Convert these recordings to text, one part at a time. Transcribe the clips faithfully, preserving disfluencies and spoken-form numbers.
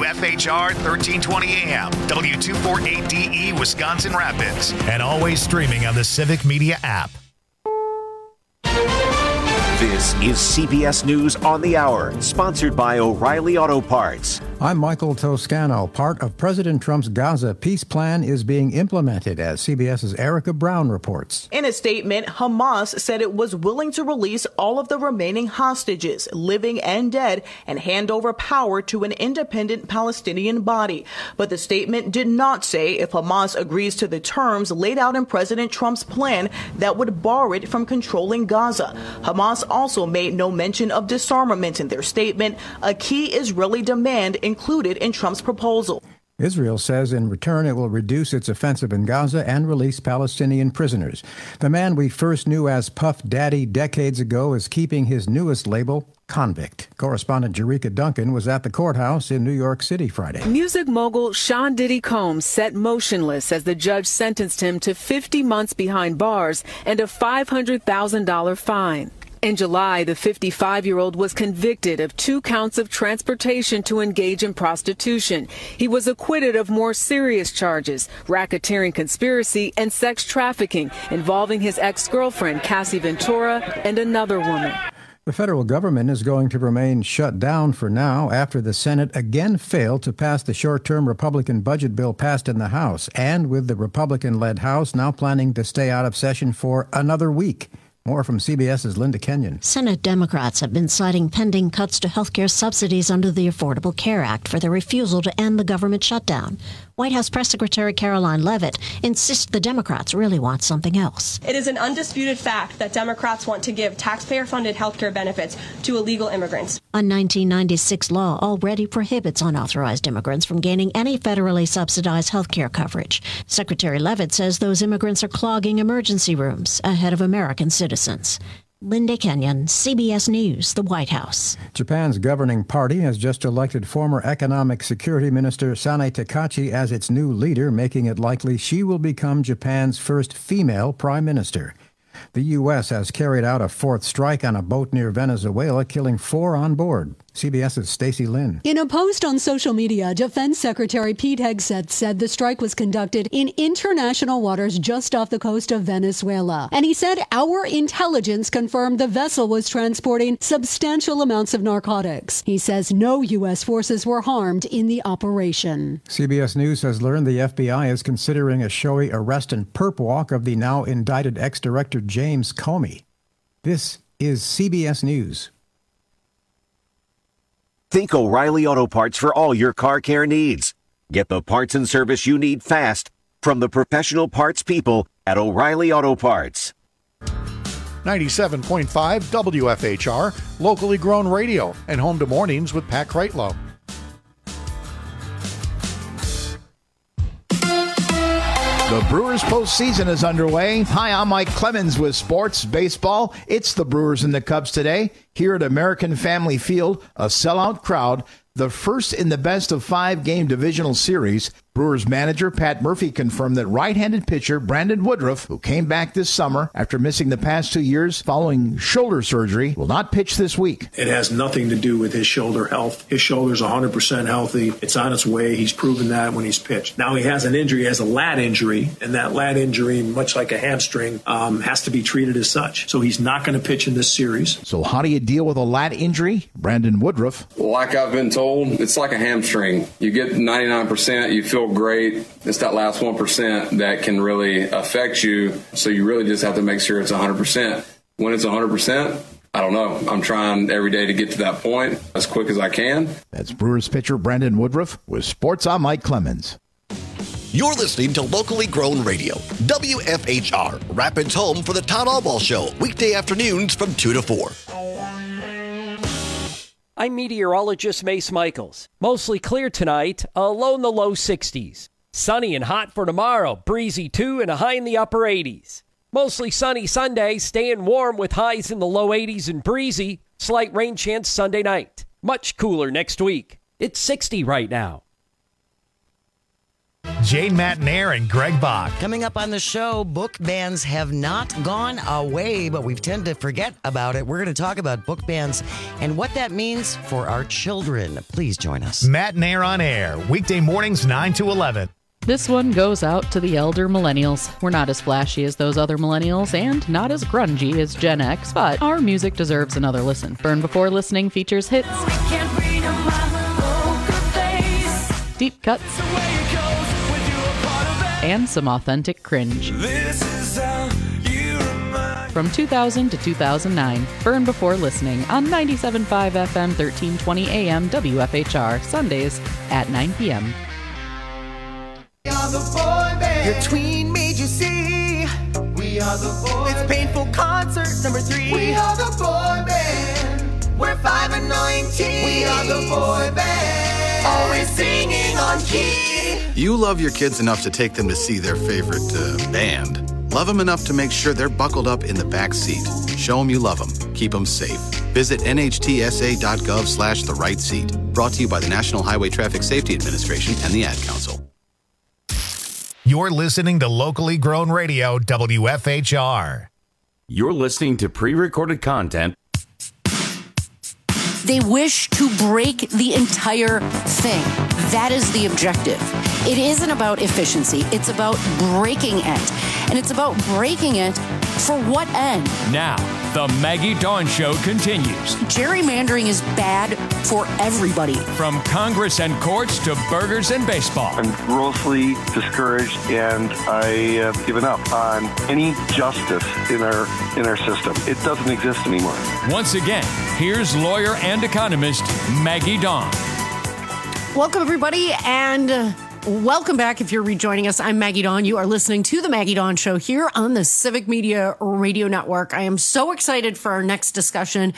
F H R thirteen twenty A M, W two forty-eight D E, Wisconsin Rapids, and always streaming on the Civic Media app. This is C B S News on the Hour, sponsored by O'Reilly Auto Parts. I'm Michael Toscano. Part of President Trump's Gaza peace plan is being implemented, as CBS's Erica Brown reports. In a statement, Hamas said it was willing to release all of the remaining hostages, living and dead, and hand over power to an independent Palestinian body. But the statement did not say if Hamas agrees to the terms laid out in President Trump's plan that would bar it from controlling Gaza. Hamas also made no mention of disarmament in their statement, a key Israeli demand included in Trump's proposal. Israel says in return it will reduce its offensive in Gaza and release Palestinian prisoners. The man we first knew as Puff Daddy decades ago is keeping his newest label, convict. Correspondent Jerika Duncan was at the courthouse in New York City Friday. Music mogul Sean Diddy Combs sat motionless as the judge sentenced him to fifty months behind bars and a five hundred thousand dollars fine. In July, the fifty-five-year-old was convicted of two counts of transportation to engage in prostitution. He was acquitted of more serious charges, racketeering conspiracy and sex trafficking, involving his ex-girlfriend, Cassie Ventura, and another woman. The federal government is going to remain shut down for now after the Senate again failed to pass the short-term Republican budget bill passed in the House, and with the Republican-led House now planning to stay out of session for another week. More from CBS's Linda Kenyon. Senate Democrats have been citing pending cuts to health care subsidies under the Affordable Care Act for their refusal to end the government shutdown. White House Press Secretary Caroline Leavitt insists the Democrats really want something else. It is an undisputed fact that Democrats want to give taxpayer-funded health care benefits to illegal immigrants. A nineteen ninety-six law already prohibits unauthorized immigrants from gaining any federally subsidized health care coverage. Secretary Leavitt says those immigrants are clogging emergency rooms ahead of American citizens. Linda Kenyon, C B S News, the White House. Japan's governing party has just elected former Economic Security Minister Sanae Takachi as its new leader, making it likely she will become Japan's first female prime minister. The U S has carried out a fourth strike on a boat near Venezuela, killing four on board. CBS's Stacey Lynn. In a post on social media, Defense Secretary Pete Hegseth said the strike was conducted in international waters just off the coast of Venezuela. And he said our intelligence confirmed the vessel was transporting substantial amounts of narcotics. He says no U S forces were harmed in the operation. C B S News has learned the F B I is considering a showy arrest and perp walk of the now indicted ex-director James Comey. This is C B S News. Think O'Reilly Auto Parts for all your car care needs. Get the parts and service you need fast from the professional parts people at O'Reilly Auto Parts. ninety-seven point five W F H R, locally grown radio, and home to mornings with Pat Kreitlow. The Brewers postseason is underway. Hi, I'm Mike Clemens with Sports Baseball. It's the Brewers and the Cubs today here at American Family Field, a sellout crowd. The first in the best of five game divisional series. Brewers manager Pat Murphy confirmed that right-handed pitcher Brandon Woodruff, who came back this summer after missing the past two years following shoulder surgery, will not pitch this week. It has nothing to do with his shoulder health. His shoulder's one hundred percent healthy. It's on its way. He's proven that when he's pitched. Now he has an injury, he has a lat injury, and that lat injury, much like a hamstring, um, has to be treated as such. So he's not going to pitch in this series. So how do you deal with a lat injury? Brandon Woodruff. Like I've been told, it's like a hamstring. You get ninety-nine percent, you feel great. It's that last one percent that can really affect you. So you really just have to make sure it's one hundred percent. When it's one hundred percent, I don't know. I'm trying every day to get to that point as quick as I can. That's Brewers pitcher Brandon Woodruff with Sports. I'm Mike Clemens. You're listening to locally grown radio, W F H R, Rapids home for the Todd Albaugh Show, weekday afternoons from two to four. I'm meteorologist Mace Michaels. Mostly clear tonight, a low in the low sixties. Sunny and hot for tomorrow, breezy too, and a high in the upper eighties. Mostly sunny Sunday, staying warm with highs in the low eighties and breezy. Slight rain chance Sunday night. Much cooler next week. It's sixty right now. Jane Matnair and Greg Bach. Coming up on the show, book bans have not gone away, but we tend to forget about it. We're going to talk about book bans and what that means for our children. Please join us. Matnair on Air, weekday mornings nine to eleven. This one goes out to the elder millennials. We're not as flashy as those other millennials and not as grungy as Gen X, but our music deserves another listen. Burn Before Listening features hits, deep cuts, and some authentic cringe. From two thousand to two thousand nine, Burn Before Listening on ninety-seven point five F M, thirteen twenty A M, W F H R, Sundays at nine p.m. We are the boy band. Your tween made you see. We are the boy band. It's Painful Concert number three. We are the boy band. We're five and nineteen. We are the boy band. Always singing on key. You love your kids enough to take them to see their favorite uh, band. Love them enough to make sure they're buckled up in the back seat. Show them you love them. Keep them safe. Visit N H T S A dot gov slash the right seat. Brought to you by the National Highway Traffic Safety Administration and the Ad Council. You're listening to locally grown radio, W F H R. You're listening to pre-recorded content. They wish to break the entire thing. That is the objective. It isn't about efficiency. It's about breaking it. And it's about breaking it for what end? Now, the Maggie Dawn Show continues. Gerrymandering is bad for everybody. From Congress and courts to burgers and baseball. I'm grossly discouraged, and I have given up on any justice in our in our system. It doesn't exist anymore. Once again, here's lawyer and economist Maggie Dawn. Welcome, everybody, and uh, welcome back if you're rejoining us. I'm Maggie Dawn. You are listening to The Maggie Dawn Show here on the Civic Media Radio Network. I am so excited for our next discussion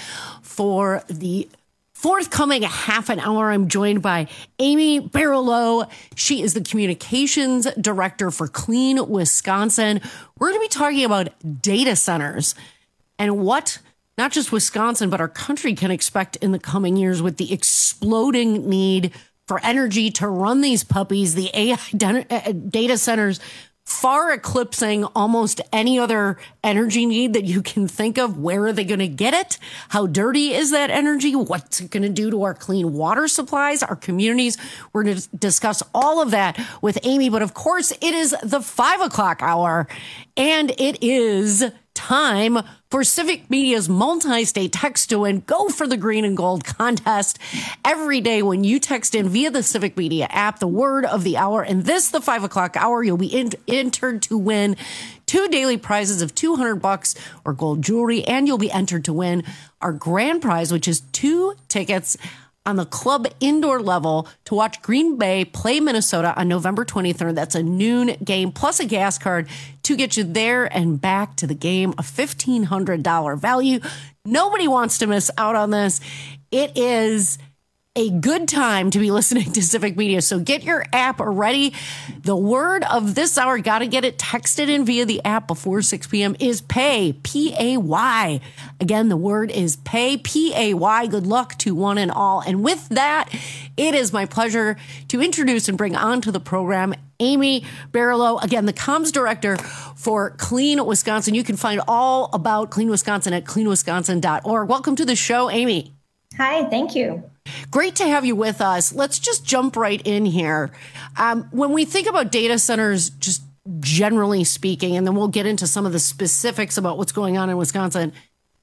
for the forthcoming half an hour. I'm joined by Amy Barlow. She is the communications director for Clean Wisconsin. We're going to be talking about data centers and what not just Wisconsin, but our country can expect in the coming years with the exploding need for energy to run these puppies, the A I data centers far eclipsing almost any other energy need that you can think of. Where are they going to get it? How dirty is that energy? What's it going to do to our clean water supplies, our communities? We're going to discuss all of that with Amy. But of course, it is the five o'clock hour, and it is time for Civic Media's multi-state text to win. Go for the green and gold contest every day when you text in via the Civic Media app, the word of the hour. And this, the five o'clock hour, you'll be in, entered to win two daily prizes of two hundred bucks or gold jewelry. And you'll be entered to win our grand prize, which is two tickets on the club indoor level to watch Green Bay play Minnesota on November twenty-third. That's a noon game, plus a gas card to get you there and back to the game, a fifteen hundred dollars value. Nobody wants to miss out on this. It is a good time to be listening to Civic Media. So get your app ready. The word of this hour, got to get it texted in via the app before six p.m. is pay, P A Y. Again, the word is pay, P A Y. Good luck to one and all. And with that, it is my pleasure to introduce and bring onto the program Amy Barlow, again, the comms director for Clean Wisconsin. You can find all about Clean Wisconsin at clean wisconsin dot org. Welcome to the show, Amy. Hi, thank you. Great to have you with us. Let's just jump right in here. Um, when we think about data centers, just generally speaking, and then we'll get into some of the specifics about what's going on in Wisconsin,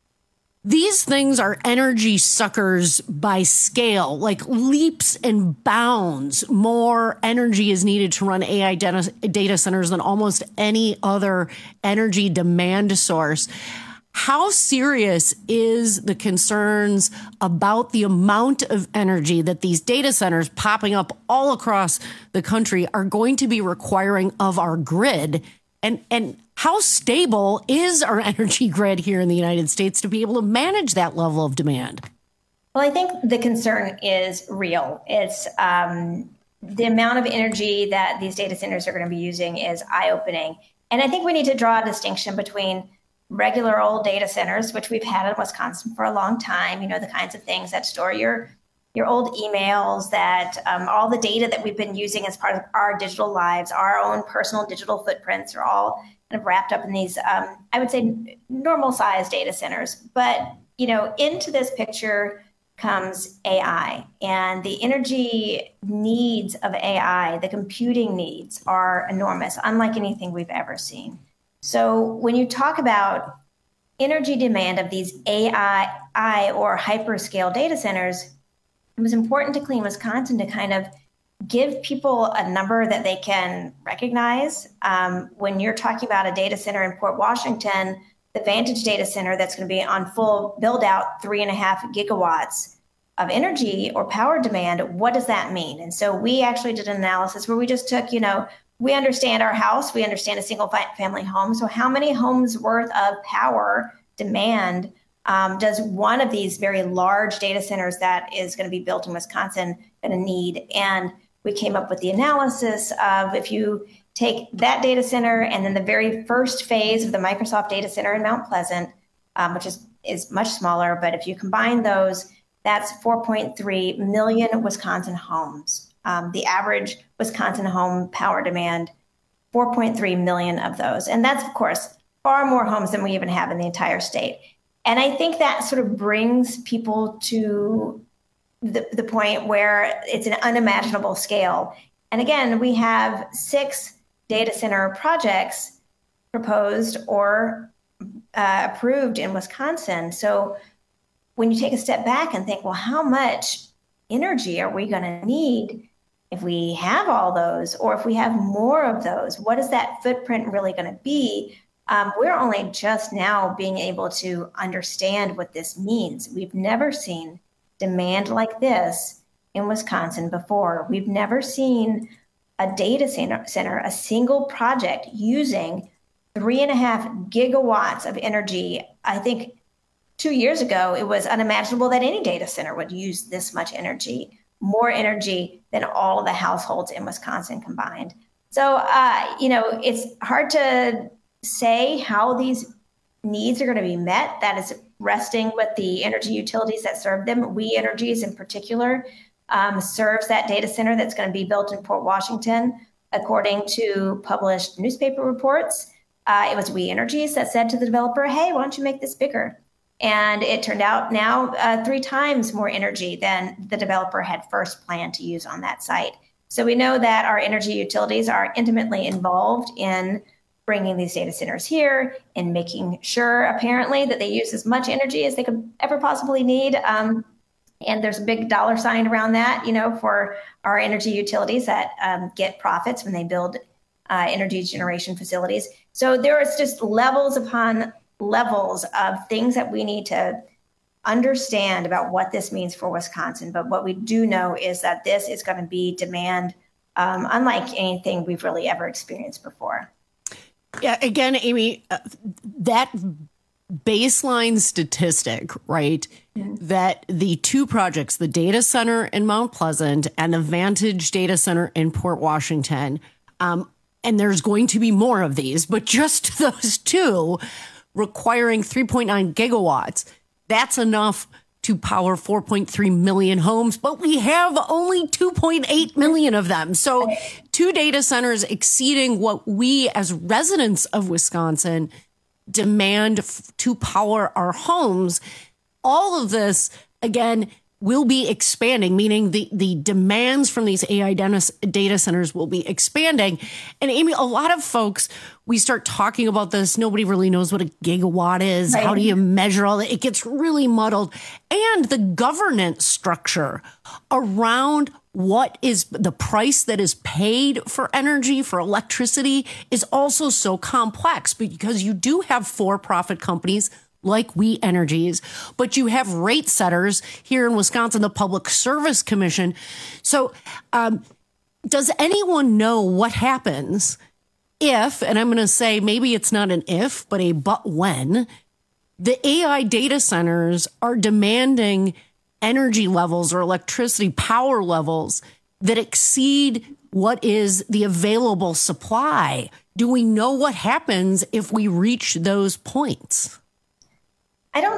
these things are energy suckers by scale, like leaps and bounds. More energy is needed to run A I data, data centers than almost any other energy demand source. How serious is the concerns about the amount of energy that these data centers popping up all across the country are going to be requiring of our grid? And, and how stable is our energy grid here in the United States to be able to manage that level of demand? Well, I think the concern is real. It's um, the amount of energy that these data centers are going to be using is eye-opening. And I think we need to draw a distinction between regular old data centers, which we've had in Wisconsin for a long time, you know, the kinds of things that store your your old emails, that um, all the data that we've been using as part of our digital lives, our own personal digital footprints are all kind of wrapped up in these, um, I would say, normal sized data centers. But, you know, into this picture comes A I, and the energy needs of A I, the computing needs are enormous, unlike anything we've ever seen. So when you talk about energy demand of these A I or hyperscale data centers, it was important to Clean Wisconsin to kind of give people a number that they can recognize. Um, when you're talking about a data center in Port Washington, the Vantage data center that's going to be on full build out, three and a half gigawatts of energy or power demand, what does that mean? And so we actually did an analysis where we just took, you know, we understand our house, we understand a single family home. So how many homes worth of power demand um, does one of these very large data centers that is going to be built in Wisconsin going to need? And we came up with the analysis of, if you take that data center and then the very first phase of the Microsoft data center in Mount Pleasant, um, which is, is much smaller, but if you combine those, that's four point three million Wisconsin homes. Um, the average Wisconsin home power demand, four point three million of those. And that's, of course, far more homes than we even have in the entire state. And I think that sort of brings people to the, the point where it's an unimaginable scale. And again, we have six data center projects proposed or uh, approved in Wisconsin. So when you take a step back and think, well, how much energy are we going to need if we have all those, or if we have more of those? What is that footprint really going to be? Um, we're only just now being able to understand what this means. We've never seen demand like this in Wisconsin before. We've never seen a data center, center, a single project using three and a half gigawatts of energy. I think two years ago, it was unimaginable that any data center would use this much energy, more energy than all of the households in Wisconsin combined. So, uh, you know, it's hard to say how these needs are going to be met. That is resting with the energy utilities that serve them. We Energies in particular um, serves that data center that's going to be built in Port Washington. According to published newspaper reports, uh, it was We Energies that said to the developer, hey, why don't you make this bigger? And it turned out now uh, three times more energy than the developer had first planned to use on that site. So we know that our energy utilities are intimately involved in bringing these data centers here and making sure, apparently, that they use as much energy as they could ever possibly need. Um, and there's a big dollar sign around that, you know, for our energy utilities that um, get profits when they build uh, energy generation facilities. So there is just levels upon levels of things that we need to understand about what this means for Wisconsin. But what we do know is that this is going to be demand um, unlike anything we've really ever experienced before. Yeah, again, Amy, uh, that baseline statistic, right, mm-hmm. that the two projects, the data center in Mount Pleasant and the Vantage data center in Port Washington, um, and there's going to be more of these, but just those two requiring three point nine gigawatts, that's enough to power four point three million homes, but we have only two point eight million of them. So two data centers exceeding what we as residents of Wisconsin demand f- to power our homes. All of this, again, will be expanding, meaning the, the demands from these A I data centers will be expanding. And Amy, a lot of folks, we start talking about this. Nobody really knows what a gigawatt is. Right. How do you measure all that? It gets really muddled. And the governance structure around what is the price that is paid for energy, for electricity, is also so complex because you do have for-profit companies like We Energies, but you have rate setters here in Wisconsin, the Public Service Commission. So um, does anyone know what happens if, and I'm going to say maybe it's not an if, but a but when, the A I data centers are demanding energy levels or electricity power levels that exceed what is the available supply? Do we know what happens if we reach those points? I don't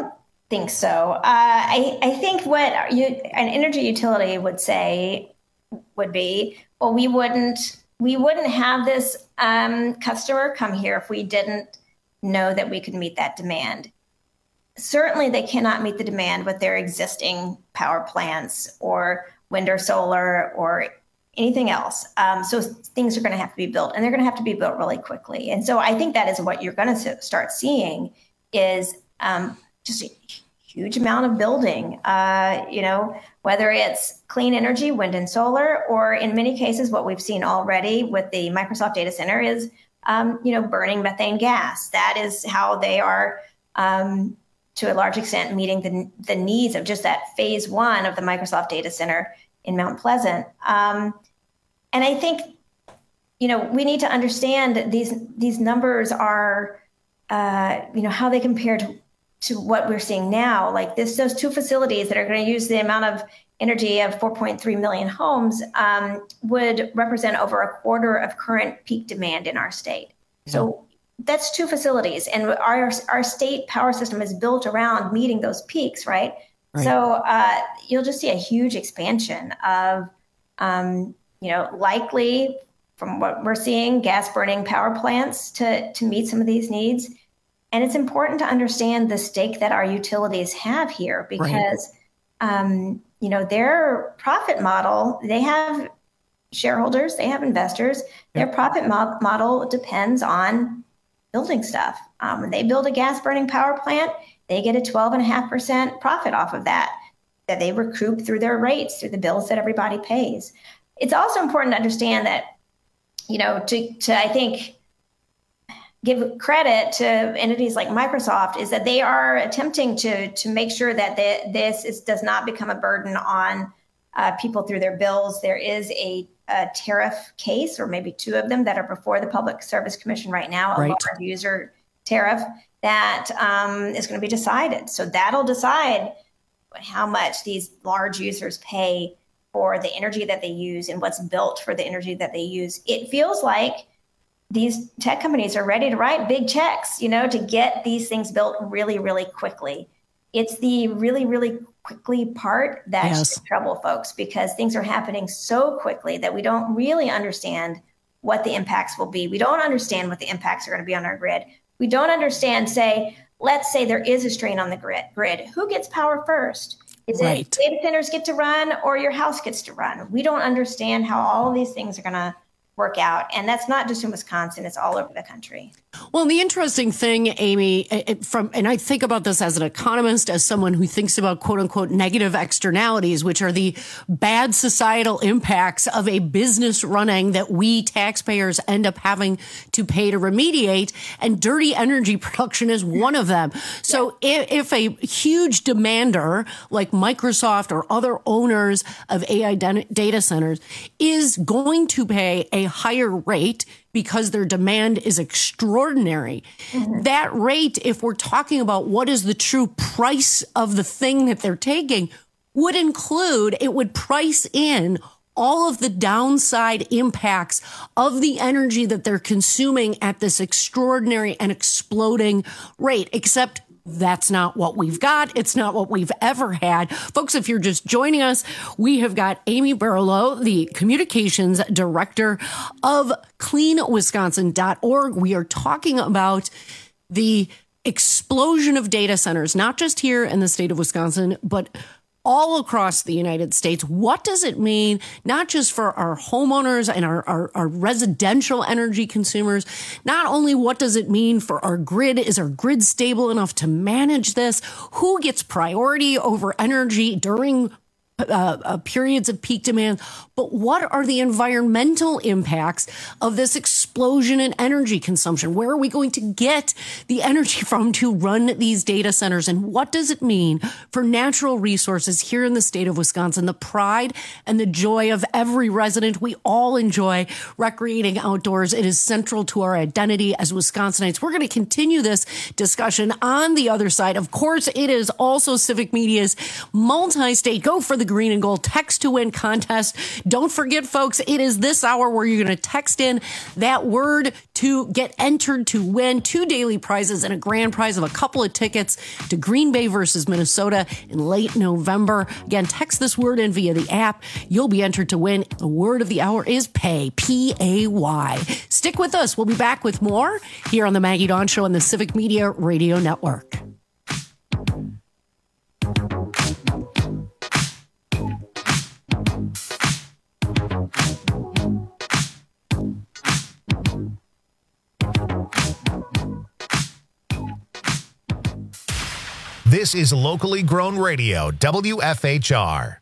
think so. Uh, I, I think what you, an energy utility would say would be, well, we wouldn't we wouldn't have this um, customer come here if we didn't know that we could meet that demand. Certainly, they cannot meet the demand with their existing power plants or wind or solar or anything else. Um, so things are going to have to be built, and they're going to have to be built really quickly. And so I think that is what you're going to start seeing is um, just a huge amount of building, uh, you know, whether it's clean energy, wind and solar, or in many cases, what we've seen already with the Microsoft data center is, um, you know, burning methane gas. That is how they are, um, to a large extent, meeting the, the needs of just that phase one of the Microsoft data center in Mount Pleasant. Um, and I think, you know, we need to understand that these, these numbers are, uh, you know, how they compare to, to what we're seeing now. Like this, those two facilities that are going to use the amount of energy of four point three million homes um, would represent over a quarter of current peak demand in our state. Yeah. So that's two facilities, and our our state power system is built around meeting those peaks, right? right. So uh, you'll just see a huge expansion of, um, you know, likely from what we're seeing, gas burning power plants to to meet some of these needs. And it's important to understand the stake that our utilities have here because, right. um, you know, their profit model, they have shareholders, they have investors. Their profit mo- model depends on building stuff. Um, when they build a gas burning power plant, they get a twelve point five percent profit off of that, that they recoup through their rates, through the bills that everybody pays. It's also important to understand that, you know, to, to I think, give credit to entities like Microsoft is that they are attempting to to make sure that they, this is, does not become a burden on uh, people through their bills. There is a, a tariff case, or maybe two of them, that are before the Public Service Commission right now, a right. large user tariff that um, is going to be decided. So that'll decide how much these large users pay for the energy that they use and what's built for the energy that they use. It feels like these tech companies are ready to write big checks, you know, to get these things built really, really quickly. It's the really, really quickly part that's yes. in trouble, folks, because things are happening so quickly that we don't really understand what the impacts will be. We don't understand what the impacts are going to be on our grid. We don't understand, say, let's say there is a strain on the grid. Grid. Who gets power first? Is right. it data centers get to run or your house gets to run? We don't understand how all of these things are going to work out. And that's not just in Wisconsin, it's all over the country. Well, the interesting thing, Amy, it, from and I think about this as an economist, as someone who thinks about quote unquote negative externalities, which are the bad societal impacts of a business running that we taxpayers end up having to pay to remediate. And dirty energy production is one of them. So yeah. if, if a huge demander like Microsoft or other owners of A I data centers is going to pay a higher rate because their demand is extraordinary. Mm-hmm. That rate, if we're talking about what is the true price of the thing that they're taking, would include, it would price in all of the downside impacts of the energy that they're consuming at this extraordinary and exploding rate, except that's not what we've got. It's not what we've ever had. Folks, if you're just joining us, we have got Amy Barlow, the communications director of clean wisconsin dot org. We are talking about the explosion of data centers, not just here in the state of Wisconsin, but all across the United States. What does it mean, not just for our homeowners and our, our, our residential energy consumers? Not only what does it mean for our grid? Is our grid stable enough to manage this? Who gets priority over energy during Uh, uh, periods of peak demand, but what are the environmental impacts of this explosion in energy consumption? Where are we going to get the energy from to run these data centers? And what does it mean for natural resources here in the state of Wisconsin, the pride and the joy of every resident? We all enjoy recreating outdoors. It is central to our identity as Wisconsinites. We're going to continue this discussion on the other side. Of course, it is also Civic Media's multi-state Go for the Green and Gold Text to Win contest. Don't forget, folks, it is this hour where you're going to text in that word to get entered to win two daily prizes and a grand prize of a couple of tickets to Green Bay versus Minnesota in late November. Again, text this word in via the app. You'll be entered to win. The word of the hour is pay, P A Y. Stick with us. We'll be back with more here on the Maggie Dawn Show on the Civic Media Radio Network. This is locally grown radio, W F H R.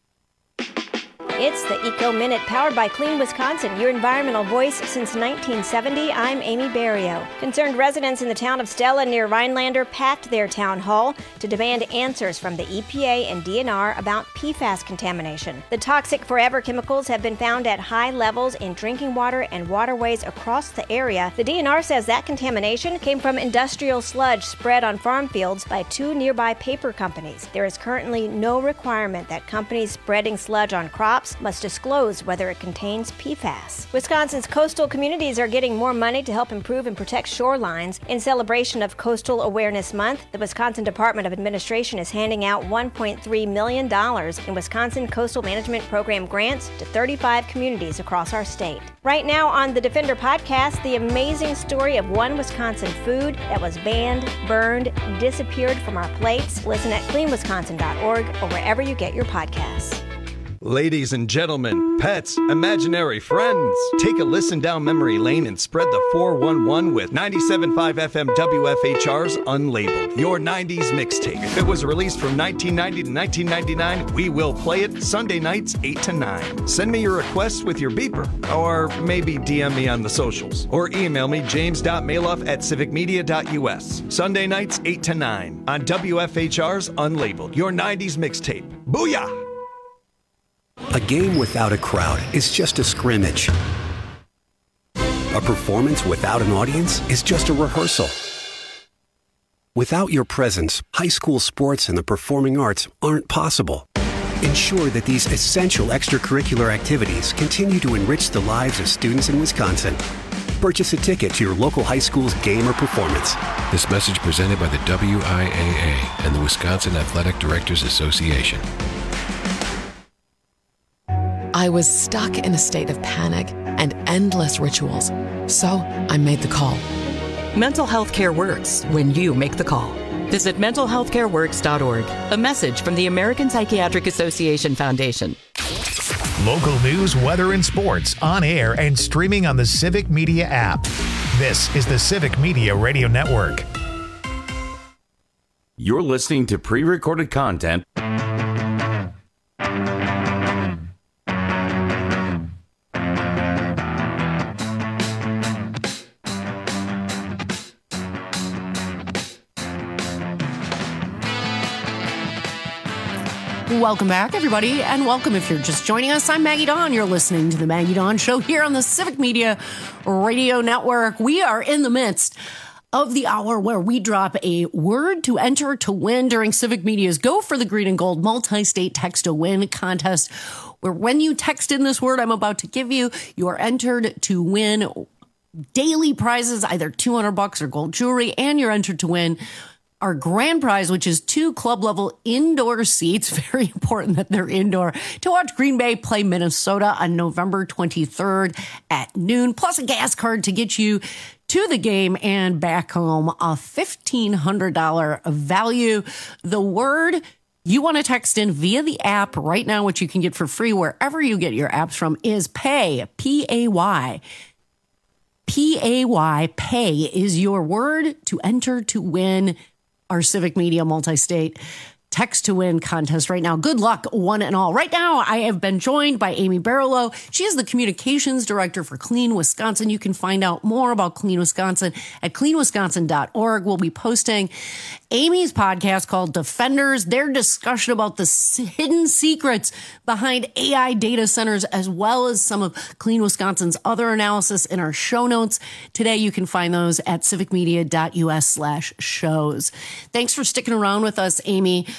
It's the Eco Minute, powered by Clean Wisconsin, your environmental voice since nineteen seventy. I'm Amy Barrio. Concerned residents in the town of Stella near Rhinelander packed their town hall to demand answers from the E P A and D N R about P FAS contamination. The toxic forever chemicals have been found at high levels in drinking water and waterways across the area. The D N R says that contamination came from industrial sludge spread on farm fields by two nearby paper companies. There is currently no requirement that companies spreading sludge on crops must disclose whether it contains P FAS. Wisconsin's coastal communities are getting more money to help improve and protect shorelines. In celebration of Coastal Awareness Month, the Wisconsin Department of Administration is handing out one point three million dollars in Wisconsin Coastal Management Program grants to thirty-five communities across our state. Right now on the Defender podcast, the amazing story of one Wisconsin food that was banned, burned, disappeared from our plates. Listen at clean wisconsin dot org or wherever you get your podcasts. Ladies and gentlemen, pets, imaginary friends, take a listen down memory lane and spread the four one one with ninety-seven point five F M W F H R's Unlabeled, your nineties mixtape. If it was released from nineteen ninety to nineteen ninety-nine, we will play it Sunday nights eight to nine. Send me your requests with your beeper, or maybe D M me on the socials, or email me james dot maloff at civic media dot u s. Sunday nights eight to nine on W F H R's Unlabeled, your nineties mixtape. Booyah! A game without a crowd is just a scrimmage. A performance without an audience is just a rehearsal. Without your presence, high school sports and the performing arts aren't possible. Ensure that these essential extracurricular activities continue to enrich the lives of students in Wisconsin. Purchase a ticket to your local high school's game or performance. This message presented by the W I A A and the Wisconsin Athletic Directors Association. I was stuck in a state of panic and endless rituals, so I made the call. Mental health care works when you make the call. Visit mental health care works dot org. A message from the American Psychiatric Association Foundation. Local news, weather, and sports on air and streaming on the Civic Media app. This is the Civic Media Radio Network. You're listening to pre-recorded content. Welcome back, everybody, and welcome if you're just joining us. I'm Maggie Dawn. You're listening to the Maggie Dawn Show here on the Civic Media Radio Network. We are in the midst of the hour where we drop a word to enter to win during Civic Media's Go for the Green and Gold multi-state text to win contest, where when you text in this word I'm about to give you, you are entered to win daily prizes, either two hundred bucks or gold jewelry, and you're entered to win our grand prize, which is two club level indoor seats. Very important that they're indoor, to watch Green Bay play Minnesota on November twenty-third at noon, plus a gas card to get you to the game and back home, a fifteen hundred dollars value. The word you want to text in via the app right now, which you can get for free wherever you get your apps from, is pay, P A Y. P A Y, pay is your word to enter to win our Civic Media multi-state text to win contest right now. Good luck, one and all. Right now, I have been joined by Amy Barlow. She is the communications director for Clean Wisconsin. You can find out more about Clean Wisconsin at clean wisconsin dot org. We'll be posting Amy's podcast called Defenders, their discussion about the hidden secrets behind A I data centers, as well as some of Clean Wisconsin's other analysis in our show notes. Today, you can find those at civic media dot u s slash shows. Thanks for sticking around with us, Amy.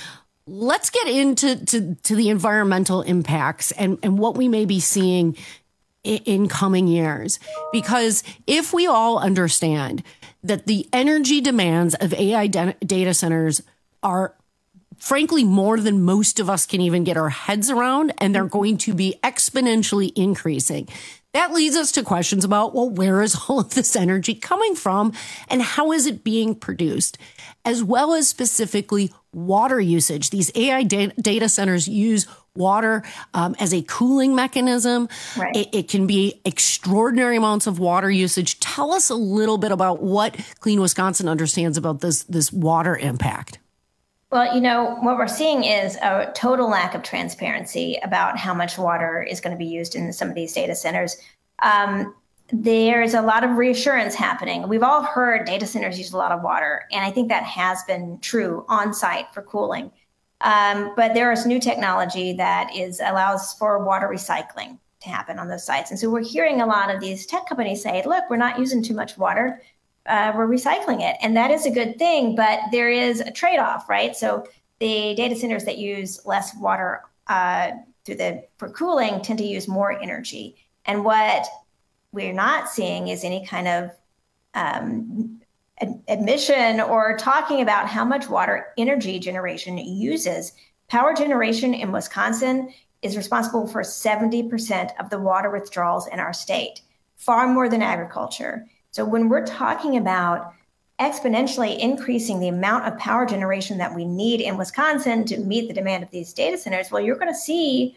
let's get into to, to the environmental impacts and, and what we may be seeing in, in coming years. Because if we all understand that the energy demands of A I de- data centers are frankly more than most of us can even get our heads around, and they're going to be exponentially increasing. That leads us to questions about, well, where is all of this energy coming from and how is it being produced? As well as specifically water usage. These A I da- data centers use water um, as a cooling mechanism. Right. It, it can be extraordinary amounts of water usage. Tell us a little bit about what Clean Wisconsin understands about this, this water impact. Well, you know, what we're seeing is a total lack of transparency about how much water is going to be used in some of these data centers. Um, there's a lot of reassurance happening. We've all heard data centers use a lot of water, and I think that has been true on site for cooling. Um, but there is new technology that is allows for water recycling to happen on those sites. And so we're hearing a lot of these tech companies say, look, we're not using too much water. Uh, we're recycling it. And that is a good thing, but there is a trade-off, right? So the data centers that use less water uh, through the for cooling tend to use more energy. And what we're not seeing is any kind of um, ad- admission or talking about how much water energy generation uses. Power generation in Wisconsin is responsible for seventy percent of the water withdrawals in our state, far more than agriculture. So when we're talking about exponentially increasing the amount of power generation that we need in Wisconsin to meet the demand of these data centers, well, you're going to see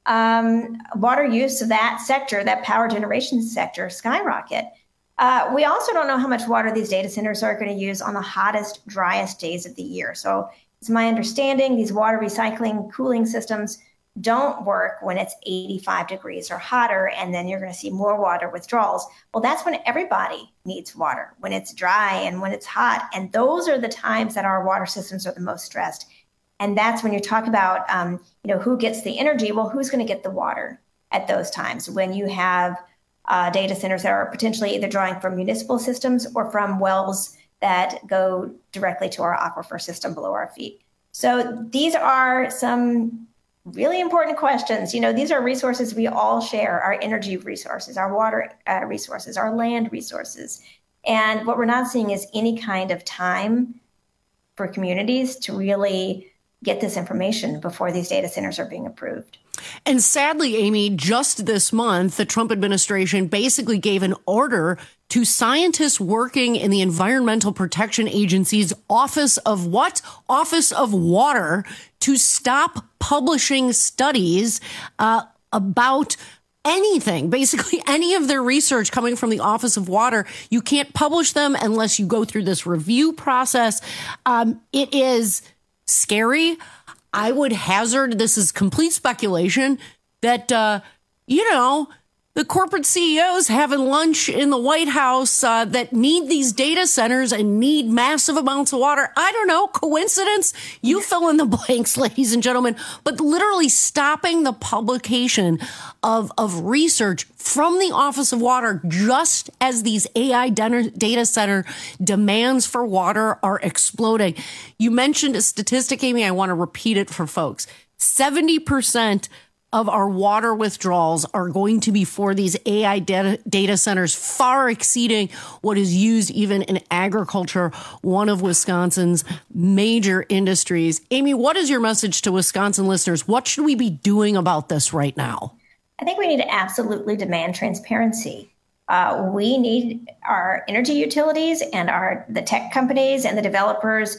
um, water use of that sector, that power generation sector, skyrocket. Uh, we also don't know how much water these data centers are going to use on the hottest, driest days of the year. So it's my understanding these water recycling cooling systems don't work when it's eighty-five degrees or hotter, and then you're going to see more water withdrawals. Well, that's when everybody needs water, when it's dry and when it's hot. And those are the times that our water systems are the most stressed. And that's when you talk about, um, you know, who gets the energy? Well, who's going to get the water at those times when you have uh, data centers that are potentially either drawing from municipal systems or from wells that go directly to our aquifer system below our feet. So these are some really important questions. You know, these are resources we all share, our energy resources, our water uh, resources, our land resources. And what we're not seeing is any kind of time for communities to really get this information before these data centers are being approved. And sadly, Amy, just this month, the Trump administration basically gave an order to scientists working in the Environmental Protection Agency's Office of what? Office of Water to stop publishing studies uh, about anything, basically any of their research coming from the Office of Water. You can't publish them unless you go through this review process. Um, it is scary. I would hazard, this is complete speculation, that, uh, you know, the corporate C E Os having lunch in the White House uh, that need these data centers and need massive amounts of water. I don't know. Coincidence? You fill in the blanks, ladies and gentlemen. But literally stopping the publication of, of research from the Office of Water just as these A I data center demands for water are exploding. You mentioned a statistic, Amy. I want to repeat it for folks. seventy percent of our water withdrawals are going to be for these A I data, data centers, far exceeding what is used even in agriculture, one of Wisconsin's major industries. Amy, what is your message to Wisconsin listeners? What should we be doing about this right now? I think we need to absolutely demand transparency. Uh, we need our energy utilities and our the tech companies and the developers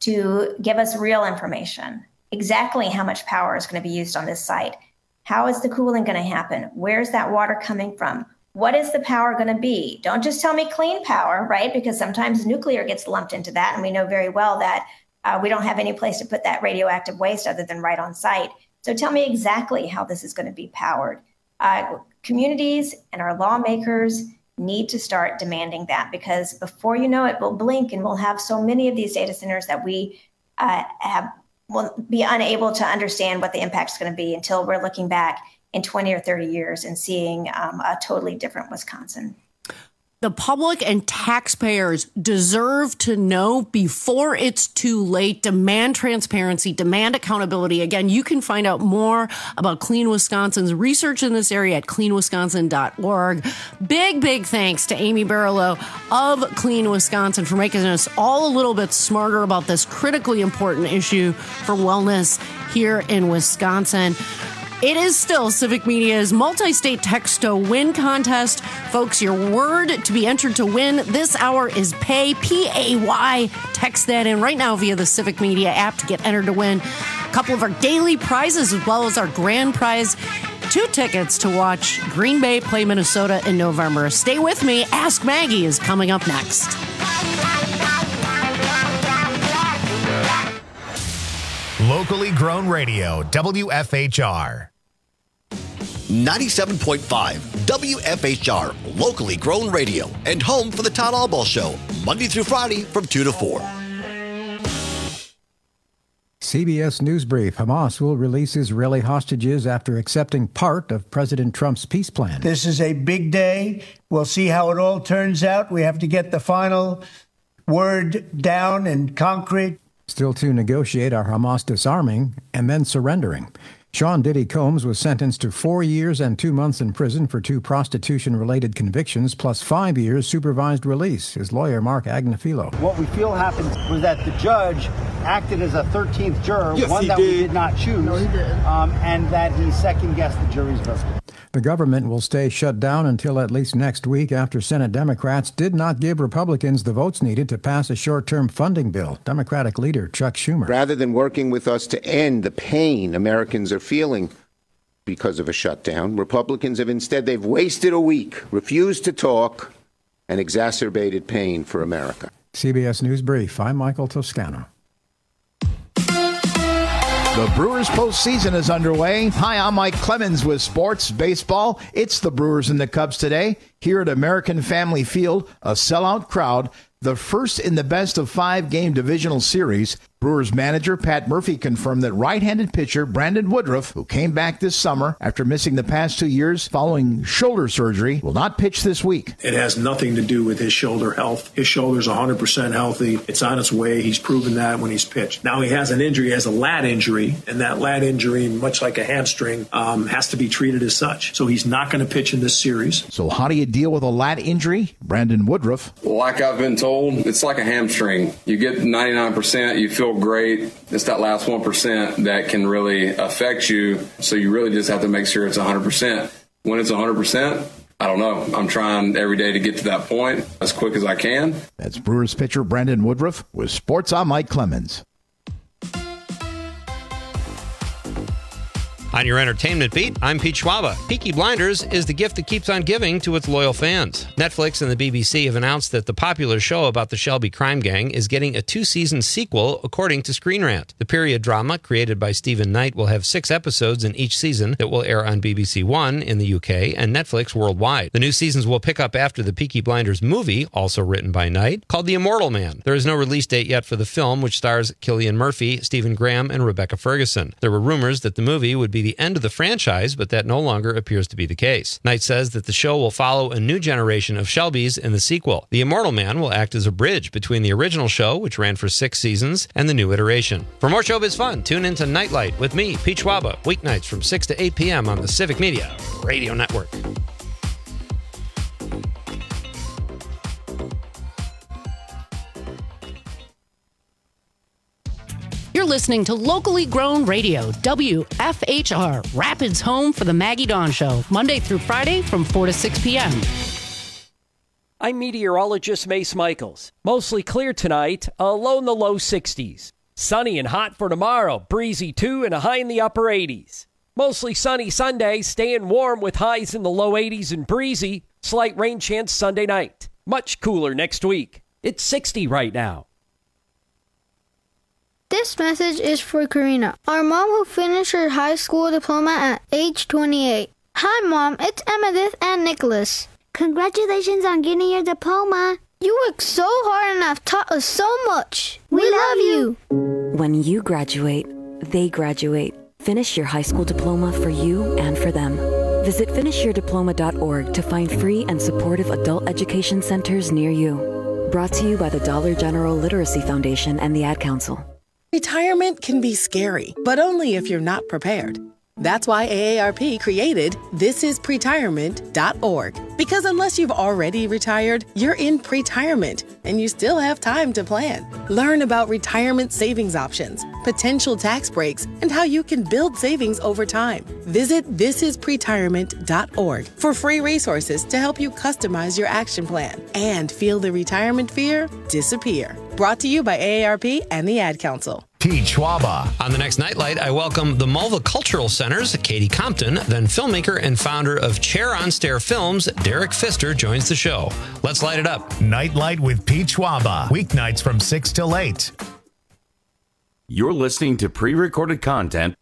to give us real information. Exactly how much power is going to be used on this site. How is the cooling going to happen? Where's that water coming from? What is the power going to be? Don't just tell me clean power, right? Because sometimes nuclear gets lumped into that. And we know very well that uh, we don't have any place to put that radioactive waste other than right on site. So tell me exactly how this is going to be powered. Uh, communities and our lawmakers need to start demanding that, because before you know it, we'll blink and we'll have so many of these data centers that we uh, have will be unable to understand what the impact is going to be until we're looking back in twenty or thirty years and seeing um, a totally different Wisconsin. the public and taxpayers deserve to know before it's too late. Demand transparency, demand accountability. Again, you can find out more about Clean Wisconsin's research in this area at clean wisconsin dot org. Big, big thanks to Amy Barlow of Clean Wisconsin for making us all a little bit smarter about this critically important issue for wellness here in Wisconsin. It is still Civic Media's multi-state text-to-win contest. Folks, your word to be entered to win this hour is PAY, P A Y. Text that in right now via the Civic Media app to get entered to win a couple of our daily prizes as well as our grand prize, two tickets to watch Green Bay play Minnesota in November. Stay with me. Ask Maggie is coming up next. Locally grown radio, W F H R. ninety-seven point five W F H R, locally grown radio, and home for the Todd Albaugh Show, Monday through Friday from two to four. C B S News Brief. Hamas will release Israeli hostages after accepting part of President Trump's peace plan. This is a big day. We'll see how it all turns out. We have to get the final word down and concrete. Still to negotiate are Hamas disarming and then surrendering. Sean Diddy Combs was sentenced to four years and two months in prison for two prostitution-related convictions, plus five years supervised release. His lawyer, Mark Agnafilo. What we feel happened was that the judge acted as a thirteenth juror, Yes, one he that did. we did not choose, no, he did. Um, and that he second-guessed the jury's verdict. The government will stay shut down until at least next week after Senate Democrats did not give Republicans the votes needed to pass a short-term funding bill. Democratic leader Chuck Schumer. Rather than working with us to end the pain Americans are feeling because of a shutdown, Republicans have instead, they've wasted a week, refused to talk, and exacerbated pain for America. C B S News Brief. I'm Michael Toscano. The Brewers postseason is underway. Hi, I'm Mike Clemens with Sports Baseball. It's the Brewers and the Cubs today. Here at American Family Field, a sellout crowd. The first in the best of five game divisional series. Brewers manager Pat Murphy confirmed that right-handed pitcher Brandon Woodruff, who came back this summer after missing the past two years following shoulder surgery, will not pitch this week. It has nothing to do with his shoulder health. His shoulder's one hundred percent healthy. It's on its way. He's proven that when he's pitched. Now he has an injury, he has a lat injury, and that lat injury, much like a hamstring, um, has to be treated as such. So he's not going to pitch in this series. So how do you deal with a lat injury? Brandon Woodruff. Like I've been told, it's like a hamstring. You get ninety-nine percent, you feel great. It's that last one percent that can really affect you. So you really just have to make sure it's one hundred percent. When it's one hundred percent, I don't know. I'm trying every day to get to that point as quick as I can. That's Brewers pitcher Brandon Woodruff. With Sports, I'm Mike Clemens. On your entertainment beat, I'm Pete Schwaba. Peaky Blinders is the gift that keeps on giving to its loyal fans. Netflix and the B B C have announced that the popular show about the Shelby crime gang is getting a two-season sequel, according to Screen Rant. The period drama, created by Stephen Knight, will have six episodes in each season that will air on B B C One in the U K and Netflix worldwide. The new seasons will pick up after the Peaky Blinders movie, also written by Knight, called The Immortal Man. There is no release date yet for the film, which stars Cillian Murphy, Stephen Graham, and Rebecca Ferguson. There were rumors that the movie would be the end of the franchise, but that no longer appears to be the case. Knight says that the show will follow a new generation of Shelbys in the sequel. The Immortal Man will act as a bridge between the original show, which ran for six seasons, and the new iteration. For more showbiz fun, tune into Nightlight with me, Pete Schwaba, weeknights from six to eight p.m. on the Civic Media Radio Network. You're listening to locally grown radio, W F H R, Rapids home for the Maggie Dawn Show, Monday through Friday from four to six p.m. I'm meteorologist Mace Michaels. Mostly clear tonight, a low in the low sixties. Sunny and hot for tomorrow, breezy too, and a high in the upper eighties. Mostly sunny Sunday, staying warm with highs in the low eighties and breezy. Slight rain chance Sunday night. Much cooler next week. It's sixty right now. This message is for Karina, our mom who finished her high school diploma at age twenty-eight. Hi, Mom. It's Emmettith and Nicholas. Congratulations on getting your diploma. You worked so hard and have taught us so much. We, we love you. When you graduate, they graduate. Finish your high school diploma for you and for them. Visit finish your diploma dot org to find free and supportive adult education centers near you. Brought to you by the Dollar General Literacy Foundation and the Ad Council. Retirement can be scary, but only if you're not prepared. That's why A A R P created this is pretirement dot org. Because unless you've already retired, you're in pretirement, and you still have time to plan. Learn about retirement savings options, potential tax breaks, and how you can build savings over time. Visit this is pretirement dot org for free resources to help you customize your action plan and feel the retirement fear disappear. Brought to you by A A R P and the Ad Council. Pete Schwaba. On the next Nightlight, I welcome the Mulva Cultural Center's Katie Compton, then filmmaker and founder of Chair on Stair Films, Derek Pfister, joins the show. Let's light it up. Nightlight with Pete Schwaba. Weeknights from six till eight. You're listening to pre-recorded content.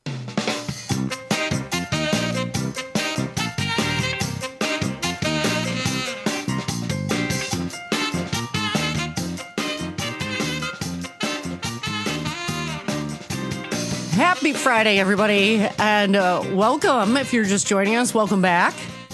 Happy Friday, everybody, and uh, welcome. If you're just joining us, welcome back.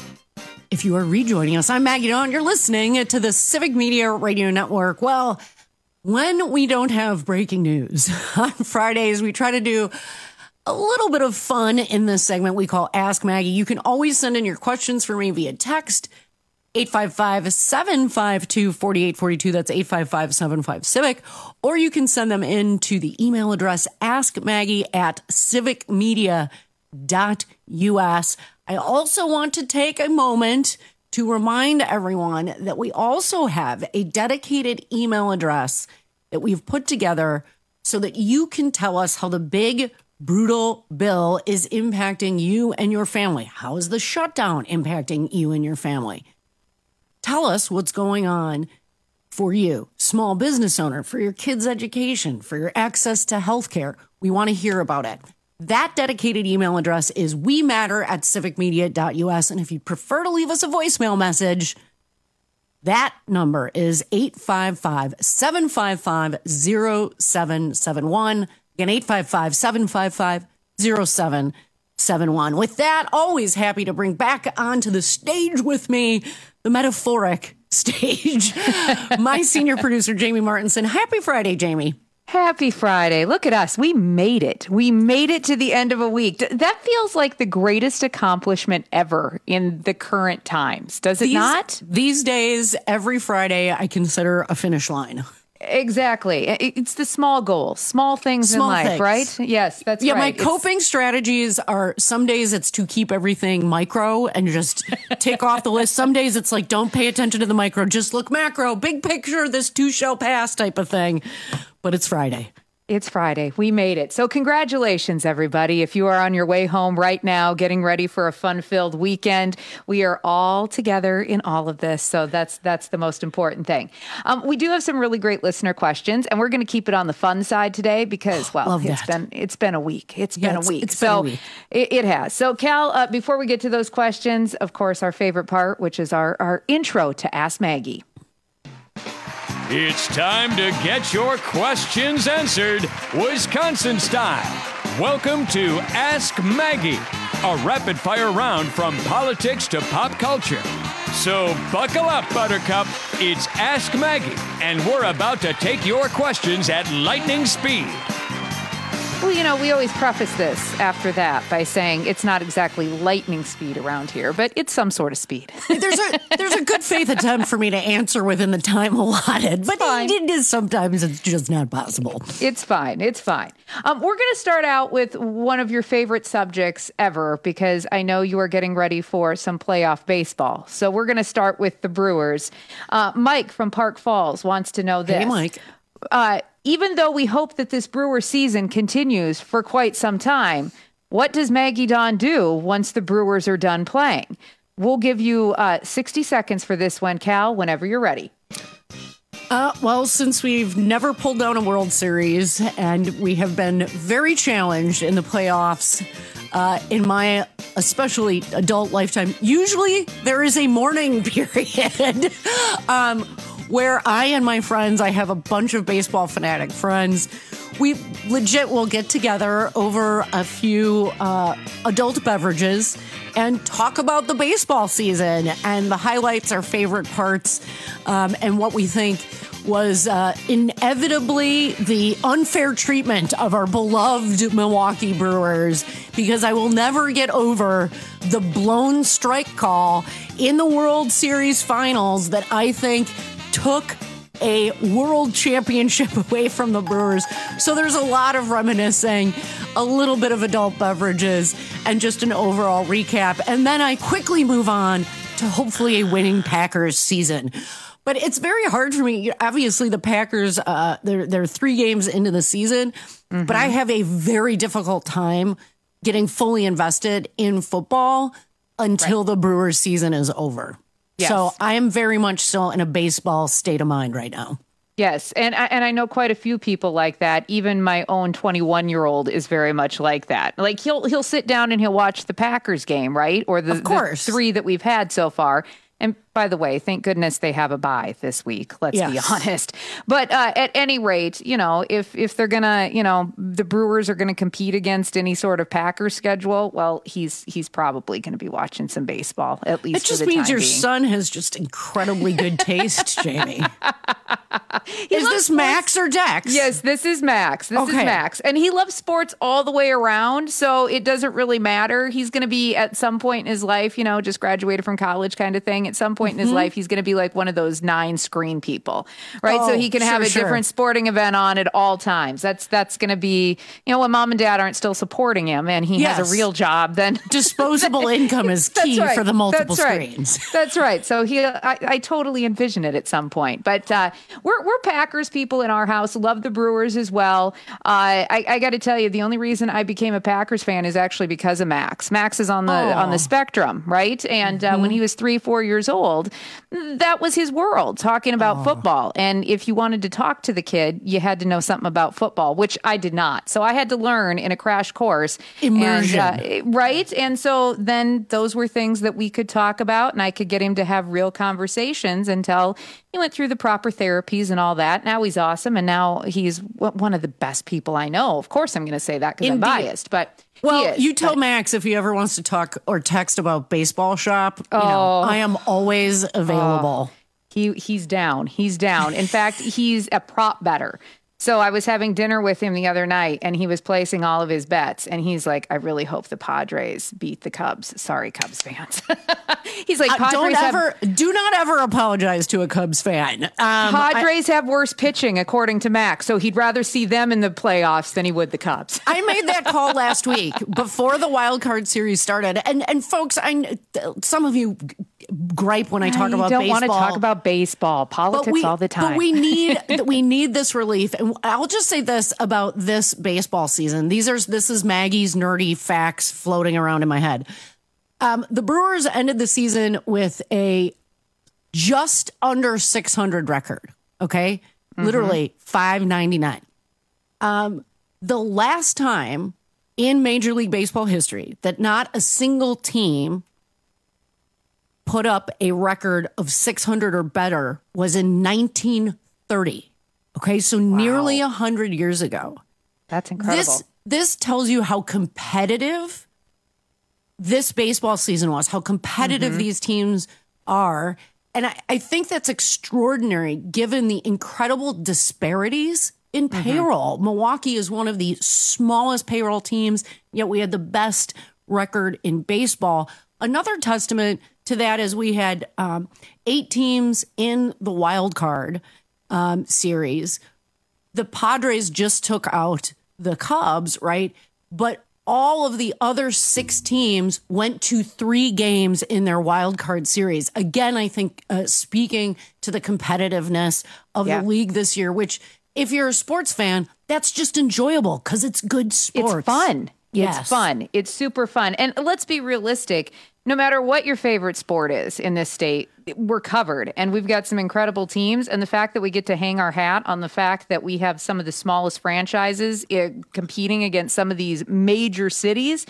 If you are rejoining us, I'm Maggie Dawn. You're listening to the Civic Media Radio Network. Well, when we don't have breaking news on Fridays, we try to do a little bit of fun in this segment we call Ask Maggie. You can always send in your questions for me via text, eight five five, seven five two, four eight four two. That's eight five five, seven five, civic. Or you can send them in to the email address askmaggie at civic media dot u s. I also want to take a moment to remind everyone that we also have a dedicated email address that we've put together so that you can tell us how the big, brutal bill is impacting you and your family. How is the shutdown impacting you and your family? Tell us what's going on for you, small business owner, for your kids' education, for your access to healthcare. We want to hear about it. That dedicated email address is we matter at civic media dot u s. And if you prefer to leave us a voicemail message, that number is eight five five, seven five five, zero seven seven one. Again, eight five five, seven five five, zero seven seven one. With that, always happy to bring back onto the stage with me, the metaphoric stage, my senior producer, Jamie Martinson. Happy Friday, Jamie. Happy Friday. Look at us. We made it. We made it to the end of a week. That feels like the greatest accomplishment ever in the current times. Does it these, not? These days, every Friday, I consider a finish line. Exactly. It's the small goals, small things small in life, things. right? Yes, that's yeah, right. Yeah, my coping it's... strategies are some days it's to keep everything micro and just tick off the list. Some days it's like, don't pay attention to the micro, just look macro, big picture, this too shall pass type of thing. But it's Friday. It's Friday. We made it. So congratulations, everybody. If you are on your way home right now, getting ready for a fun-filled weekend, we are all together in all of this. So that's that's the most important thing. Um, we do have some really great listener questions, and we're going to keep it on the fun side today because, well, Love it's that. been it's been a week. It's yeah, been it's, a week. It's so been a week. It, it has. So Cal, uh, before we get to those questions, of course, our favorite part, which is our, our intro to Ask Maggie. It's time to get your questions answered, Wisconsin style. Welcome to Ask Maggie, a rapid-fire round from politics to pop culture. So buckle up, Buttercup. It's Ask Maggie, and we're about to take your questions at lightning speed. Well, you know, we always preface this after that by saying it's not exactly lightning speed around here, but it's some sort of speed. there's a there's a good faith attempt for me to answer within the time allotted, but it, it is sometimes it's just not possible. It's fine. It's fine. Um, we're going to start out with one of your favorite subjects ever because I know you are getting ready for some playoff baseball. So we're going to start with the Brewers. Uh, Mike from Park Falls wants to know this. Hey, Mike. Uh, even though we hope that this Brewer season continues for quite some time, what does Maggie Dawn do once the Brewers are done playing? We'll give you uh, sixty seconds for this one, Cal, whenever you're ready. Uh, well, since we've never pulled down a World Series and we have been very challenged in the playoffs uh, in my especially adult lifetime, usually there is a mourning period. um where I and my friends, I have a bunch of baseball fanatic friends, we legit will get together over a few uh, adult beverages and talk about the baseball season and the highlights, our favorite parts, um, and what we think was uh, inevitably the unfair treatment of our beloved Milwaukee Brewers, because I will never get over the blown strike call in the World Series finals that I think took a world championship away from the Brewers. So there's a lot of reminiscing, a little bit of adult beverages, and just an overall recap. And then I quickly move on to hopefully a winning Packers season. But it's very hard for me. Obviously, the Packers, uh, they're, they're three games into the season, mm-hmm. but I have a very difficult time getting fully invested in football until right. the Brewers season is over. Yes. So I am very much still in a baseball state of mind right now. Yes, and I, and I know quite a few people like that. Even my own twenty-one-year-old is very much like that. Like he'll he'll sit down and he'll watch the Packers game, right? Or the, of course. the three that we've had so far. And by the way, thank goodness they have a bye this week. Let's yes. be honest. But uh, at any rate, you know, if if they're gonna, you know, the Brewers are gonna compete against any sort of Packers schedule, well, he's he's probably going to be watching some baseball at least. It just for the means time your being. son has just incredibly good taste, Jamie. Is this Max or Dex? Yes, this is Max. This okay. is Max, and he loves sports all the way around. So it doesn't really matter. He's going to be at some point in his life, you know, just graduated from college kind of thing. At some point in his Mm-hmm. life, he's going to be like one of those nine screen people, right? Oh, so he can sure, have a sure. different sporting event on at all times. That's that's going to be, you know, when mom and dad aren't still supporting him and he Yes. has a real job, then disposable income is key right. for the multiple That's right. screens. That's right. So he, I, I totally envision it at some point. But uh, we're we're Packers people in our house. Love the Brewers as well. Uh, I, I got to tell you, the only reason I became a Packers fan is actually because of Max. Max is on the oh. on the spectrum, right? And uh, Mm-hmm. when he was three, four years old, that was his world, talking about oh. football. And if you wanted to talk to the kid, you had to know something about football, which I did not. So I had to learn in a crash course. Immersion. And, uh, right? And so then those were things that we could talk about, and I could get him to have real conversations until he went through the proper therapies and all that. Now he's awesome, and now he's one of the best people I know. Of course I'm going to say that because I'm biased, but well, he is, you tell but, Max if he ever wants to talk or text about Baseball Shop. You Oh. know, I am always available. Oh, he he's down. He's down. In fact, he's a prop better. So I was having dinner with him the other night, and he was placing all of his bets. And he's like, I really hope the Padres beat the Cubs. Sorry, Cubs fans. He's like, Uh, don't Padres ever, have, do not ever apologize to a Cubs fan. Um, Padres I, have worse pitching, according to Max. So he'd rather see them in the playoffs than he would the Cubs. I made that call last week before the wild card series started. And and folks, I some of you gripe when I talk you about don't baseball. want to talk about baseball, politics we, all the time. But we need we need this relief. And I'll just say this about this baseball season. These are this is Maggie's nerdy facts floating around in my head. Um, the Brewers ended the season with a just under six hundred record. Okay, mm-hmm. Literally five ninety-nine. Um, the last time in Major League Baseball history that not a single team put up a record of six hundred or better was in nineteen thirty. Okay, so wow. nearly one hundred years ago. That's incredible. This, this tells you how competitive this baseball season was, how competitive mm-hmm. these teams are. And I, I think that's extraordinary given the incredible disparities in payroll. Mm-hmm. Milwaukee is one of the smallest payroll teams, yet we had the best record in baseball. Another testament to that is we had um, eight teams in the wild card um, series. The Padres just took out the Cubs, right? But all of the other six teams went to three games in their wild card series. Again, I think uh, speaking to the competitiveness of yeah. the league this year, which if you're a sports fan, that's just enjoyable because it's good sports. It's fun. Yes. It's fun. It's super fun. And let's be realistic. No matter what your favorite sport is in this state, we're covered. And we've got some incredible teams. And the fact that we get to hang our hat on the fact that we have some of the smallest franchises uh, competing against some of these major cities,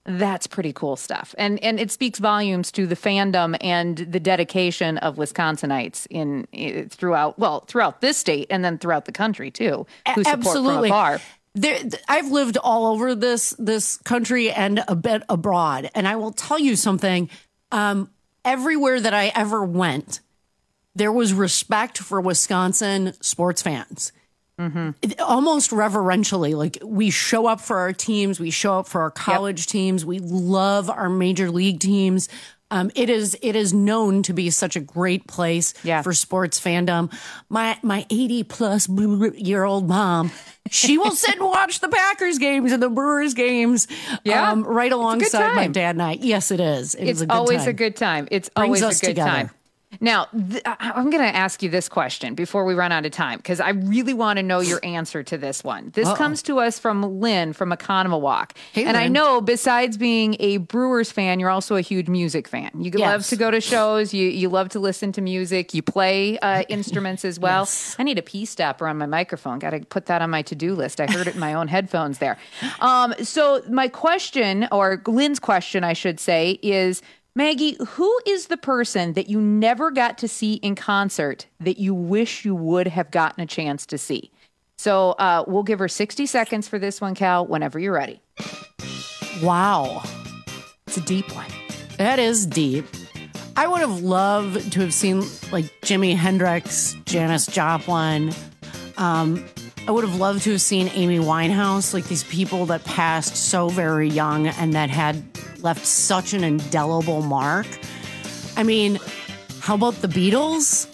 That's pretty cool stuff. And and it speaks volumes to the fandom and the dedication of Wisconsinites in, in throughout, well, throughout this state and then throughout the country, too, who support Absolutely. from afar. There, I've lived all over this this country and a bit abroad. And I will tell you something. Um, everywhere that I ever went, there was respect for Wisconsin sports fans. Mm-hmm. It, almost reverentially, like we show up for our teams, we show up for our college yep. teams, we love our major league teams. Um, it is it is known to be such a great place yeah. for sports fandom. My my eighty plus year old mom, she will sit and watch the Packers games and the Brewers games, yeah. um, right alongside my dad and I. Yes, it is. It it's is a good always time. a good time. It's Brings always us a good together. time. Now, th- I'm going to ask you this question before we run out of time, because I really want to know your answer to this one. This Uh-oh. comes to us from Lynn from Economawalk. Hey, and Lynn. I know besides being a Brewers fan, you're also a huge music fan. You yes. love to go to shows. You you love to listen to music. You play uh, instruments as well. Yes. I need a P stopper on my microphone. Got to put that on my to-do list. I heard it in my own headphones there. Um, so my question, or Lynn's question, I should say, is, Maggie, who is the person that you never got to see in concert that you wish you would have gotten a chance to see? So uh, we'll give her sixty seconds for this one, Cal, whenever you're ready. Wow. It's a deep one. That is deep. I would have loved to have seen like Jimi Hendrix, Janis Joplin. Um, I would have loved to have seen Amy Winehouse, like these people that passed so very young and that had left such an indelible mark. I mean, how about the Beatles?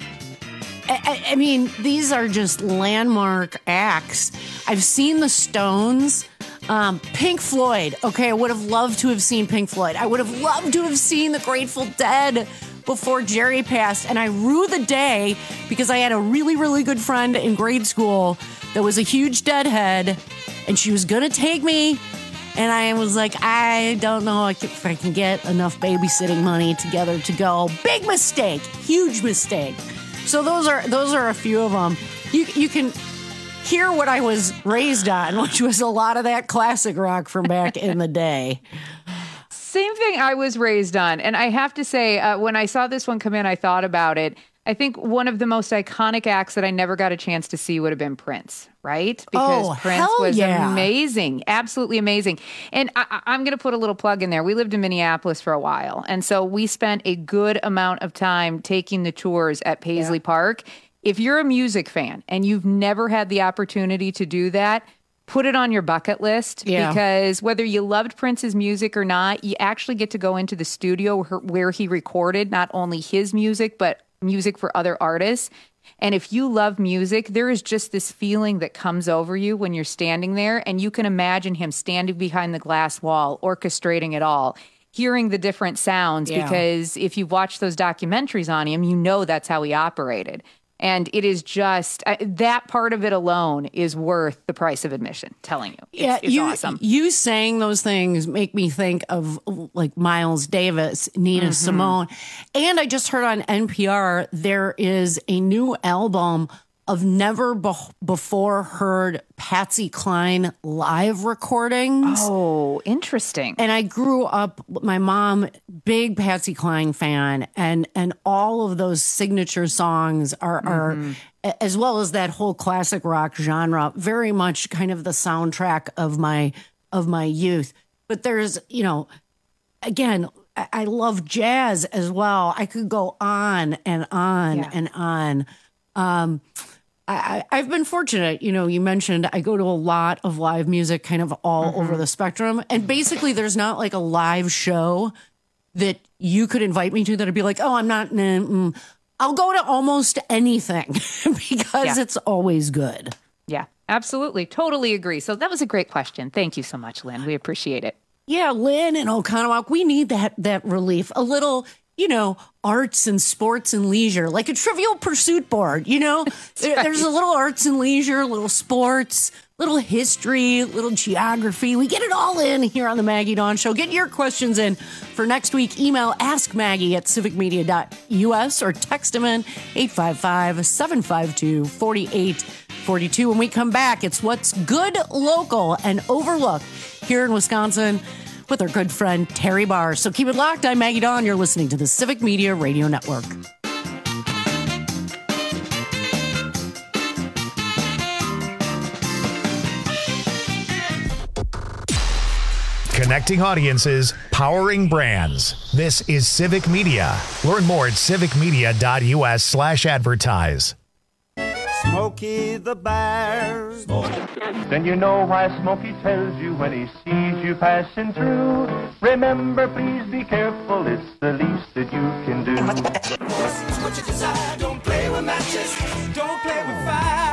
I, I, I mean, these are just landmark acts. I've seen the Stones, um, Pink Floyd. Okay, I would have loved to have seen Pink Floyd. I would have loved to have seen the Grateful Dead before Jerry passed. And I rue the day because I had a really, really good friend in grade school that was a huge Deadhead, and she was going to take me. And I was like, I don't know if I can get enough babysitting money together to go. Big mistake, huge mistake. So those are those are a few of them. You you can hear what I was raised on, which was a lot of that classic rock from back in the day. Same thing I was raised on. And I have to say, uh, when I saw this one come in, I thought about it. I think one of the most iconic acts that I never got a chance to see would have been Prince, right? Because oh, Prince hell was yeah. amazing, absolutely amazing. And I, I'm going to put a little plug in there. We lived in Minneapolis for a while. And so we spent a good amount of time taking the tours at Paisley yeah. Park. If you're a music fan and you've never had the opportunity to do that, put it on your bucket list yeah. because whether you loved Prince's music or not, you actually get to go into the studio where, where he recorded not only his music, but music for other artists. And if you love music, there is just this feeling that comes over you when you're standing there, and you can imagine him standing behind the glass wall, orchestrating it all, hearing the different sounds, yeah. because if you've watched those documentaries on him, you know that's how he operated. And it is just, uh, that part of it alone is worth the price of admission, telling you. It's, yeah, it's you, awesome. You saying those things make me think of like Miles Davis, Nina mm-hmm. Simone. And I just heard on N P R, there is a new album of never be- before heard Patsy Cline live recordings. Oh, interesting. And I grew up, my mom, big Patsy Cline fan, and and all of those signature songs are, mm-hmm. are as well as that whole classic rock genre, very much kind of the soundtrack of my of my youth. But there's, you know, again, I, I love jazz as well. I could go on and on yeah. and on. Um, I, I've been fortunate. You know, you mentioned I go to a lot of live music kind of all mm-hmm. over the spectrum. And basically there's not like a live show that you could invite me to that I'd be like, oh, I'm not, mm, I'll go to almost anything because yeah. it's always good. Yeah, absolutely. Totally agree. So that was a great question. Thank you so much, Lynn. We appreciate it. Yeah, Lynn and Oconomowoc, we need that that relief. A little, you know, arts and sports and leisure, like a Trivial Pursuit board, you know? there, right. There's a little arts and leisure, little sports, little history, little geography. We get it all in here on the Maggie Dawn Show. Get your questions in for next week. Email ask maggie at civic media dot u s or text them in eight five five, seven five two, four eight four two. When we come back, it's what's good, local, and overlooked here in Wisconsin. with our good friend Terry Barr. So keep it locked. I'm Maggie Dawn. You're listening to the Civic Media Radio Network. Connecting audiences, powering brands. This is Civic Media. Learn more at civicmedia.us slash advertise. Smokey the Bear. Then you know why Smokey tells you when he sees you passing through. Remember, please be careful, it's the least that you can do. What you desire, don't play with matches, don't play with fire.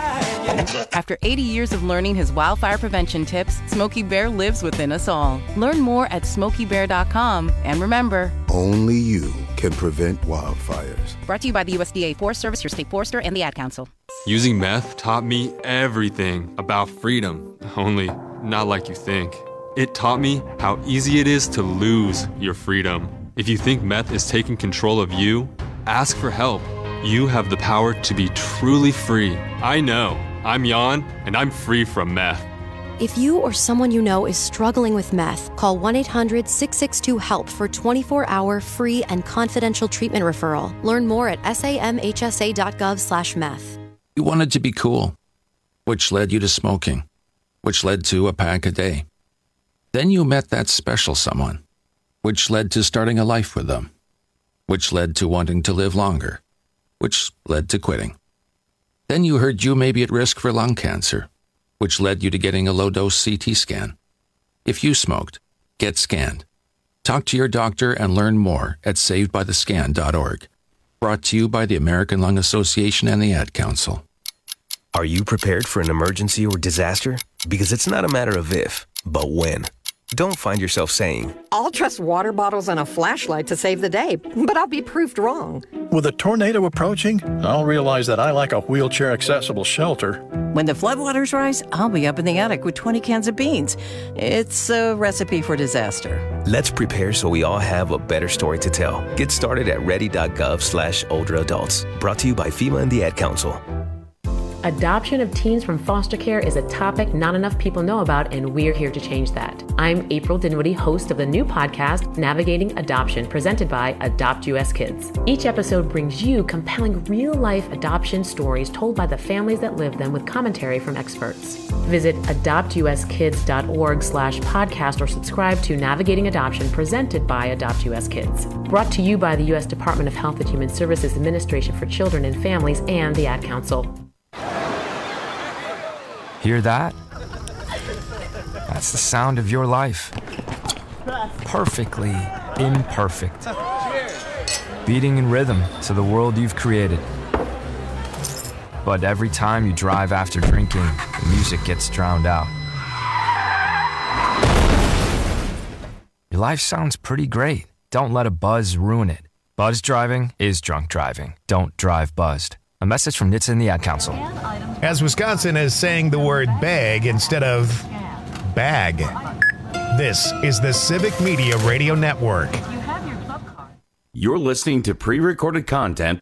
After eighty years of learning his wildfire prevention tips, Smokey Bear lives within us all. Learn more at smokey bear dot com. And remember, only you can prevent wildfires. Brought to you by the U S D A Forest Service, your state forester, and the Ad Council. Using meth taught me everything about freedom, only not like you think. It taught me how easy it is to lose your freedom. If you think meth is taking control of you, ask for help. You have the power to be truly free. I know. I'm Jan, and I'm free from meth. If you or someone you know is struggling with meth, call one eight hundred six six two HELP for twenty-four hour free and confidential treatment referral. Learn more at samhsa.gov slash meth. You wanted to be cool, which led you to smoking, which led to a pack a day. Then you met that special someone, which led to starting a life with them, which led to wanting to live longer, which led to quitting. Then you heard you may be at risk for lung cancer, which led you to getting a low-dose C T scan. If you smoked, get scanned. Talk to your doctor and learn more at saved by the scan dot org. Brought to you by the American Lung Association and the Ad Council. Are you prepared for an emergency or disaster? Because it's not a matter of if, but when. Don't find yourself saying, I'll trust water bottles and a flashlight to save the day, but I'll be proved wrong. With a tornado approaching, I'll realize that I lack a wheelchair-accessible shelter. When the floodwaters rise, I'll be up in the attic with twenty cans of beans. It's a recipe for disaster. Let's prepare so we all have a better story to tell. Get started at ready.gov slash older adults. Brought to you by FEMA and the Ad Council. Adoption of teens from foster care is a topic not enough people know about, and we're here to change that. I'm April Dinwiddie, host of the new podcast, Navigating Adoption, presented by Adopt U S Kids. Each episode brings you compelling real-life adoption stories told by the families that live them with commentary from experts. Visit adoptuskids.org slash podcast or subscribe to Navigating Adoption, presented by Adopt U S Kids. Brought to you by the U S Department of Health and Human Services Administration for Children and Families and the Ad Council. Hear that? That's the sound of your life. Perfectly imperfect. Beating in rhythm to the world you've created. But every time you drive after drinking, the music gets drowned out. Your life sounds pretty great. Don't let a buzz ruin it. Buzz driving is drunk driving. Don't drive buzzed. A message from N H T S A and the Ad Council. As Wisconsin is saying the word bag instead of bag. This is the Civic Media Radio Network. You're listening to pre-recorded content.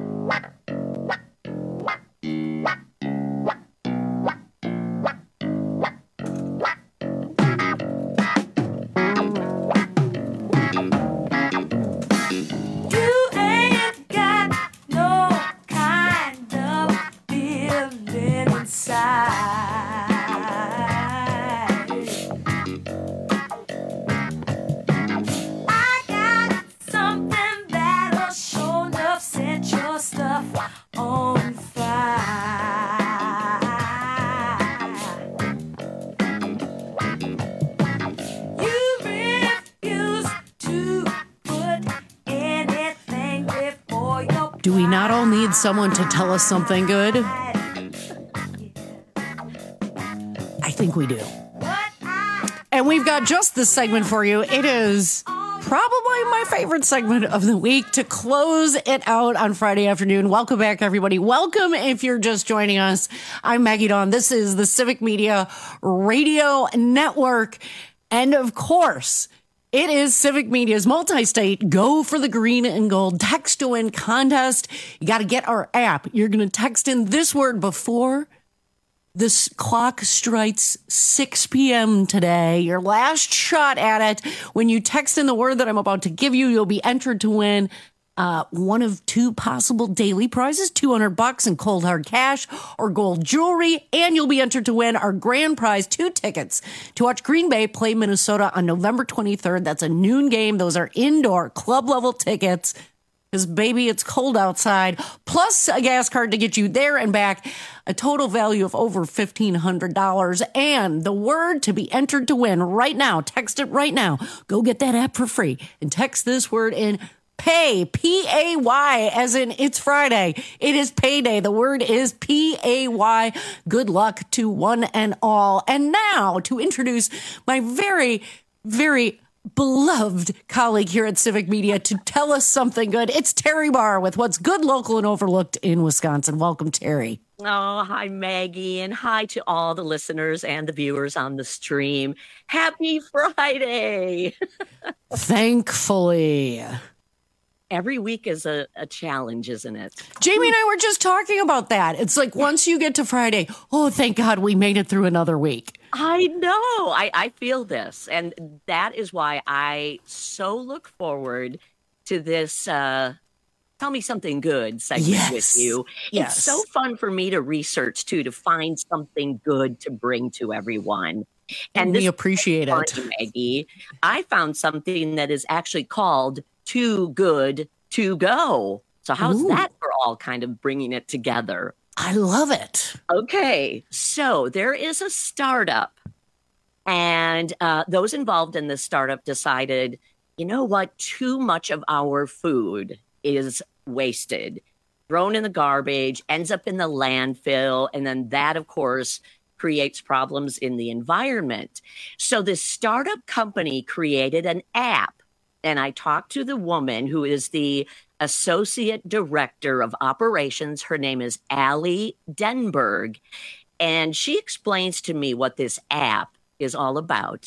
Do we not all need someone to tell us something good? I think we do. And we've got just this segment for you. It is probably my favorite segment of the week to close it out on Friday afternoon. Welcome back, everybody. Welcome if you're just joining us. I'm Maggie Dawn. This is the Civic Media Radio Network. And of course, it is Civic Media's multi-state Go for the Green and Gold Text to Win contest. You got to get our app. You're going to text in this word before This clock strikes six p.m. today. Your last shot at it. When you text in the word that I'm about to give you, you'll be entered to win uh, one of two possible daily prizes, two hundred bucks in cold hard cash or gold jewelry. And you'll be entered to win our grand prize, two tickets to watch Green Bay play Minnesota on November twenty-third. That's a noon game. Those are indoor club level tickets. Because, baby, it's cold outside, plus a gas card to get you there and back, a total value of over fifteen hundred dollars. And the word to be entered to win right now, text it right now. Go get that app for free and text this word in pay, P A Y, as in it's Friday. It is payday. The word is P A Y. Good luck to one and all. And now to introduce my very, very beloved colleague here at Civic Media to tell us something good. It's Terry Barr with what's good, local, and overlooked in Wisconsin. Welcome, Terry. Oh, hi, Maggie, and hi to all the listeners and the viewers on the stream. Happy Friday. Thankfully. Every week is a, a challenge, isn't it? Jamie and I were just talking about that. It's like once you get to Friday, oh, thank God we made it through another week. I know. I, I feel this. And that is why I so look forward to this uh, Tell Me Something Good segment yes. with you. Yes. It's so fun for me to research, too, to find something good to bring to everyone. And, and we appreciate it. Fun, Maggie. I found something that is actually called Too Good to Go. So how's Ooh. that for all kind of bringing it together? I love it. Okay, so there is a startup, and uh, those involved in this startup decided, you know what, too much of our food is wasted, thrown in the garbage, ends up in the landfill, and then that, of course, creates problems in the environment. So this startup company created an app, and I talked to the woman who is the Associate Director of Operations. Her name is Allie Denberg, and she explains to me what this app is all about.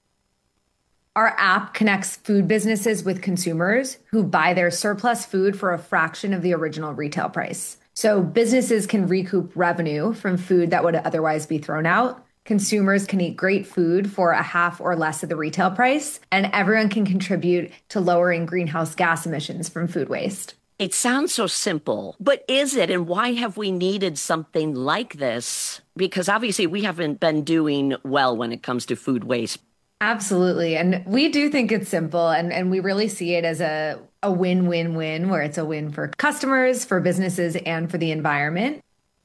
Our app connects food businesses with consumers who buy their surplus food for a fraction of the original retail price. So businesses can recoup revenue from food that would otherwise be thrown out. Consumers can eat great food for a half or less of the retail price, and everyone can contribute to lowering greenhouse gas emissions from food waste. It sounds so simple, but is it? And why have we needed something like this? Because obviously we haven't been doing well when it comes to food waste. Absolutely. And we do think it's simple, and, and we really see it as a, a win-win-win, where it's a win for customers, for businesses, and for the environment.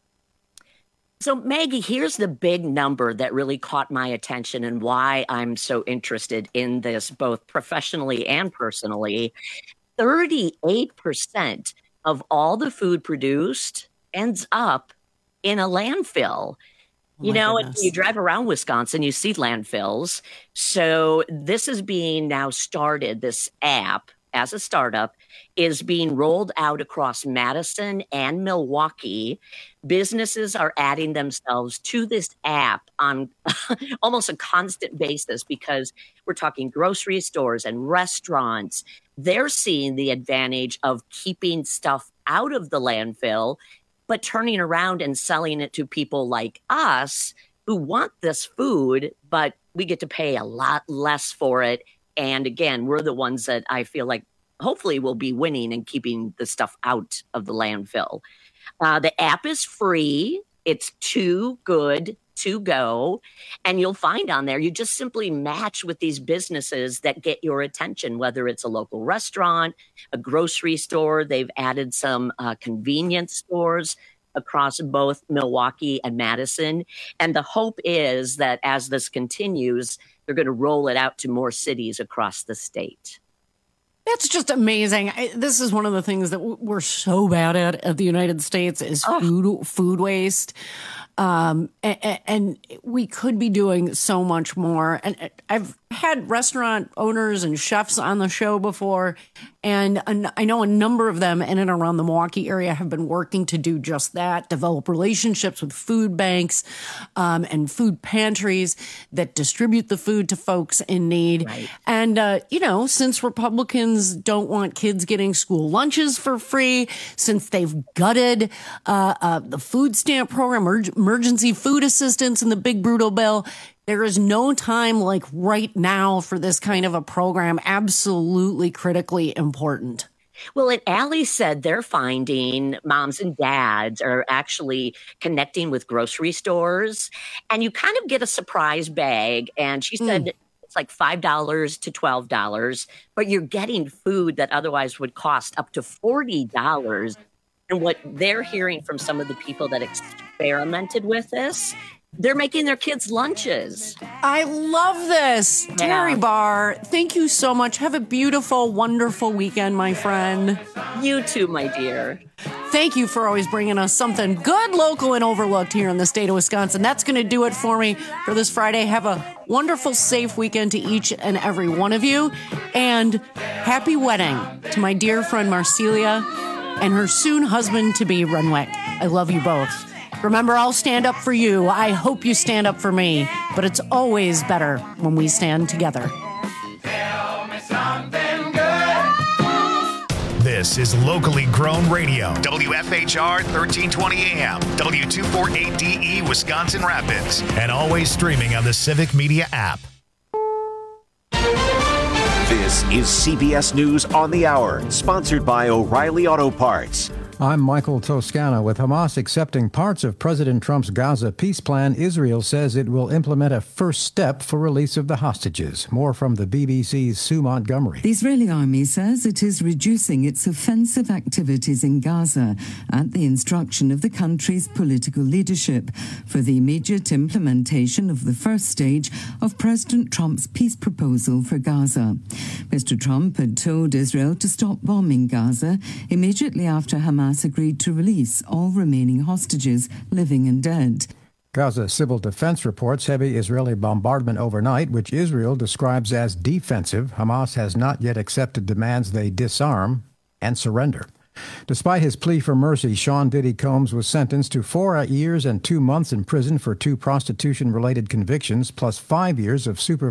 So, Maggie, here's the big number that really caught my attention and why I'm so interested in this, both professionally and personally. thirty-eight percent of all the food produced ends up in a landfill. You oh know, goodness. you drive around Wisconsin, you see landfills. So this is being now started, this app, as a startup, is being rolled out across Madison and Milwaukee. Businesses are adding themselves to this app on almost a constant basis because we're talking grocery stores and restaurants. They're seeing the advantage of keeping stuff out of the landfill, but turning around and selling it to people like us who want this food, but we get to pay a lot less for it. And again, we're the ones that I feel like hopefully will be winning and keeping the stuff out of the landfill. Uh, the app is free. It's Too Good to Go. And you'll find on there, you just simply match with these businesses that get your attention, whether it's a local restaurant, a grocery store. They've added some uh, convenience stores across both Milwaukee and Madison. And the hope is that as this continues, they're going to roll it out to more cities across the state. That's just amazing. I, this is one of the things that w- we're so bad at at the United States is oh. food food waste. Um, and, and we could be doing so much more. And I've had restaurant owners and chefs on the show before, and I know a number of them in and around the Milwaukee area have been working to do just that, develop relationships with food banks um, and food pantries that distribute the food to folks in need. Right. And, uh, you know, since Republicans don't want kids getting school lunches for free, since they've gutted uh, uh, the food stamp program, emergency food assistance in the big brutal bill, there is no time like right now for this kind of a program. Absolutely critically important. Well, and Allie said they're finding moms and dads are actually connecting with grocery stores, and you kind of get a surprise bag. And she said mm. it's like five dollars to twelve dollars, but you're getting food that otherwise would cost up to forty dollars. And what they're hearing from some of the people that experimented with this, they're making their kids lunches. I love this. Yeah. Terry Barr, thank you so much. Have a beautiful, wonderful weekend, my friend. You too, my dear. Thank you for always bringing us something good, local, and overlooked here in the state of Wisconsin. That's going to do it for me for this Friday. Have a wonderful, safe weekend to each and every one of you. And happy wedding to my dear friend Marcelia and her soon husband-to-be, Renwick. I love you both. Remember, I'll stand up for you. I hope you stand up for me. But it's always better when we stand together. Tell me something good. This is locally grown radio. W F H R thirteen twenty A M, W two forty-eight D E, Wisconsin Rapids. And always streaming on the Civic Media app. This is C B S News on the Hour, sponsored by O'Reilly Auto Parts. I'm Michael Toscano. With Hamas accepting parts of President Trump's Gaza peace plan, Israel says it will implement a first step for release of the hostages. More from the B B C's Sue Montgomery. The Israeli army says it is reducing its offensive activities in Gaza at the instruction of the country's political leadership for the immediate implementation of the first stage of President Trump's peace proposal for Gaza. Mister Trump had told Israel to stop bombing Gaza immediately after Hamas agreed to release all remaining hostages, living and dead. Gaza Civil Defense reports heavy Israeli bombardment overnight, which Israel describes as defensive. Hamas has not yet accepted demands they disarm and surrender. Despite his plea for mercy, Sean Diddy Combs was sentenced to four years and two months in prison for two prostitution-related convictions, plus five years of supervision.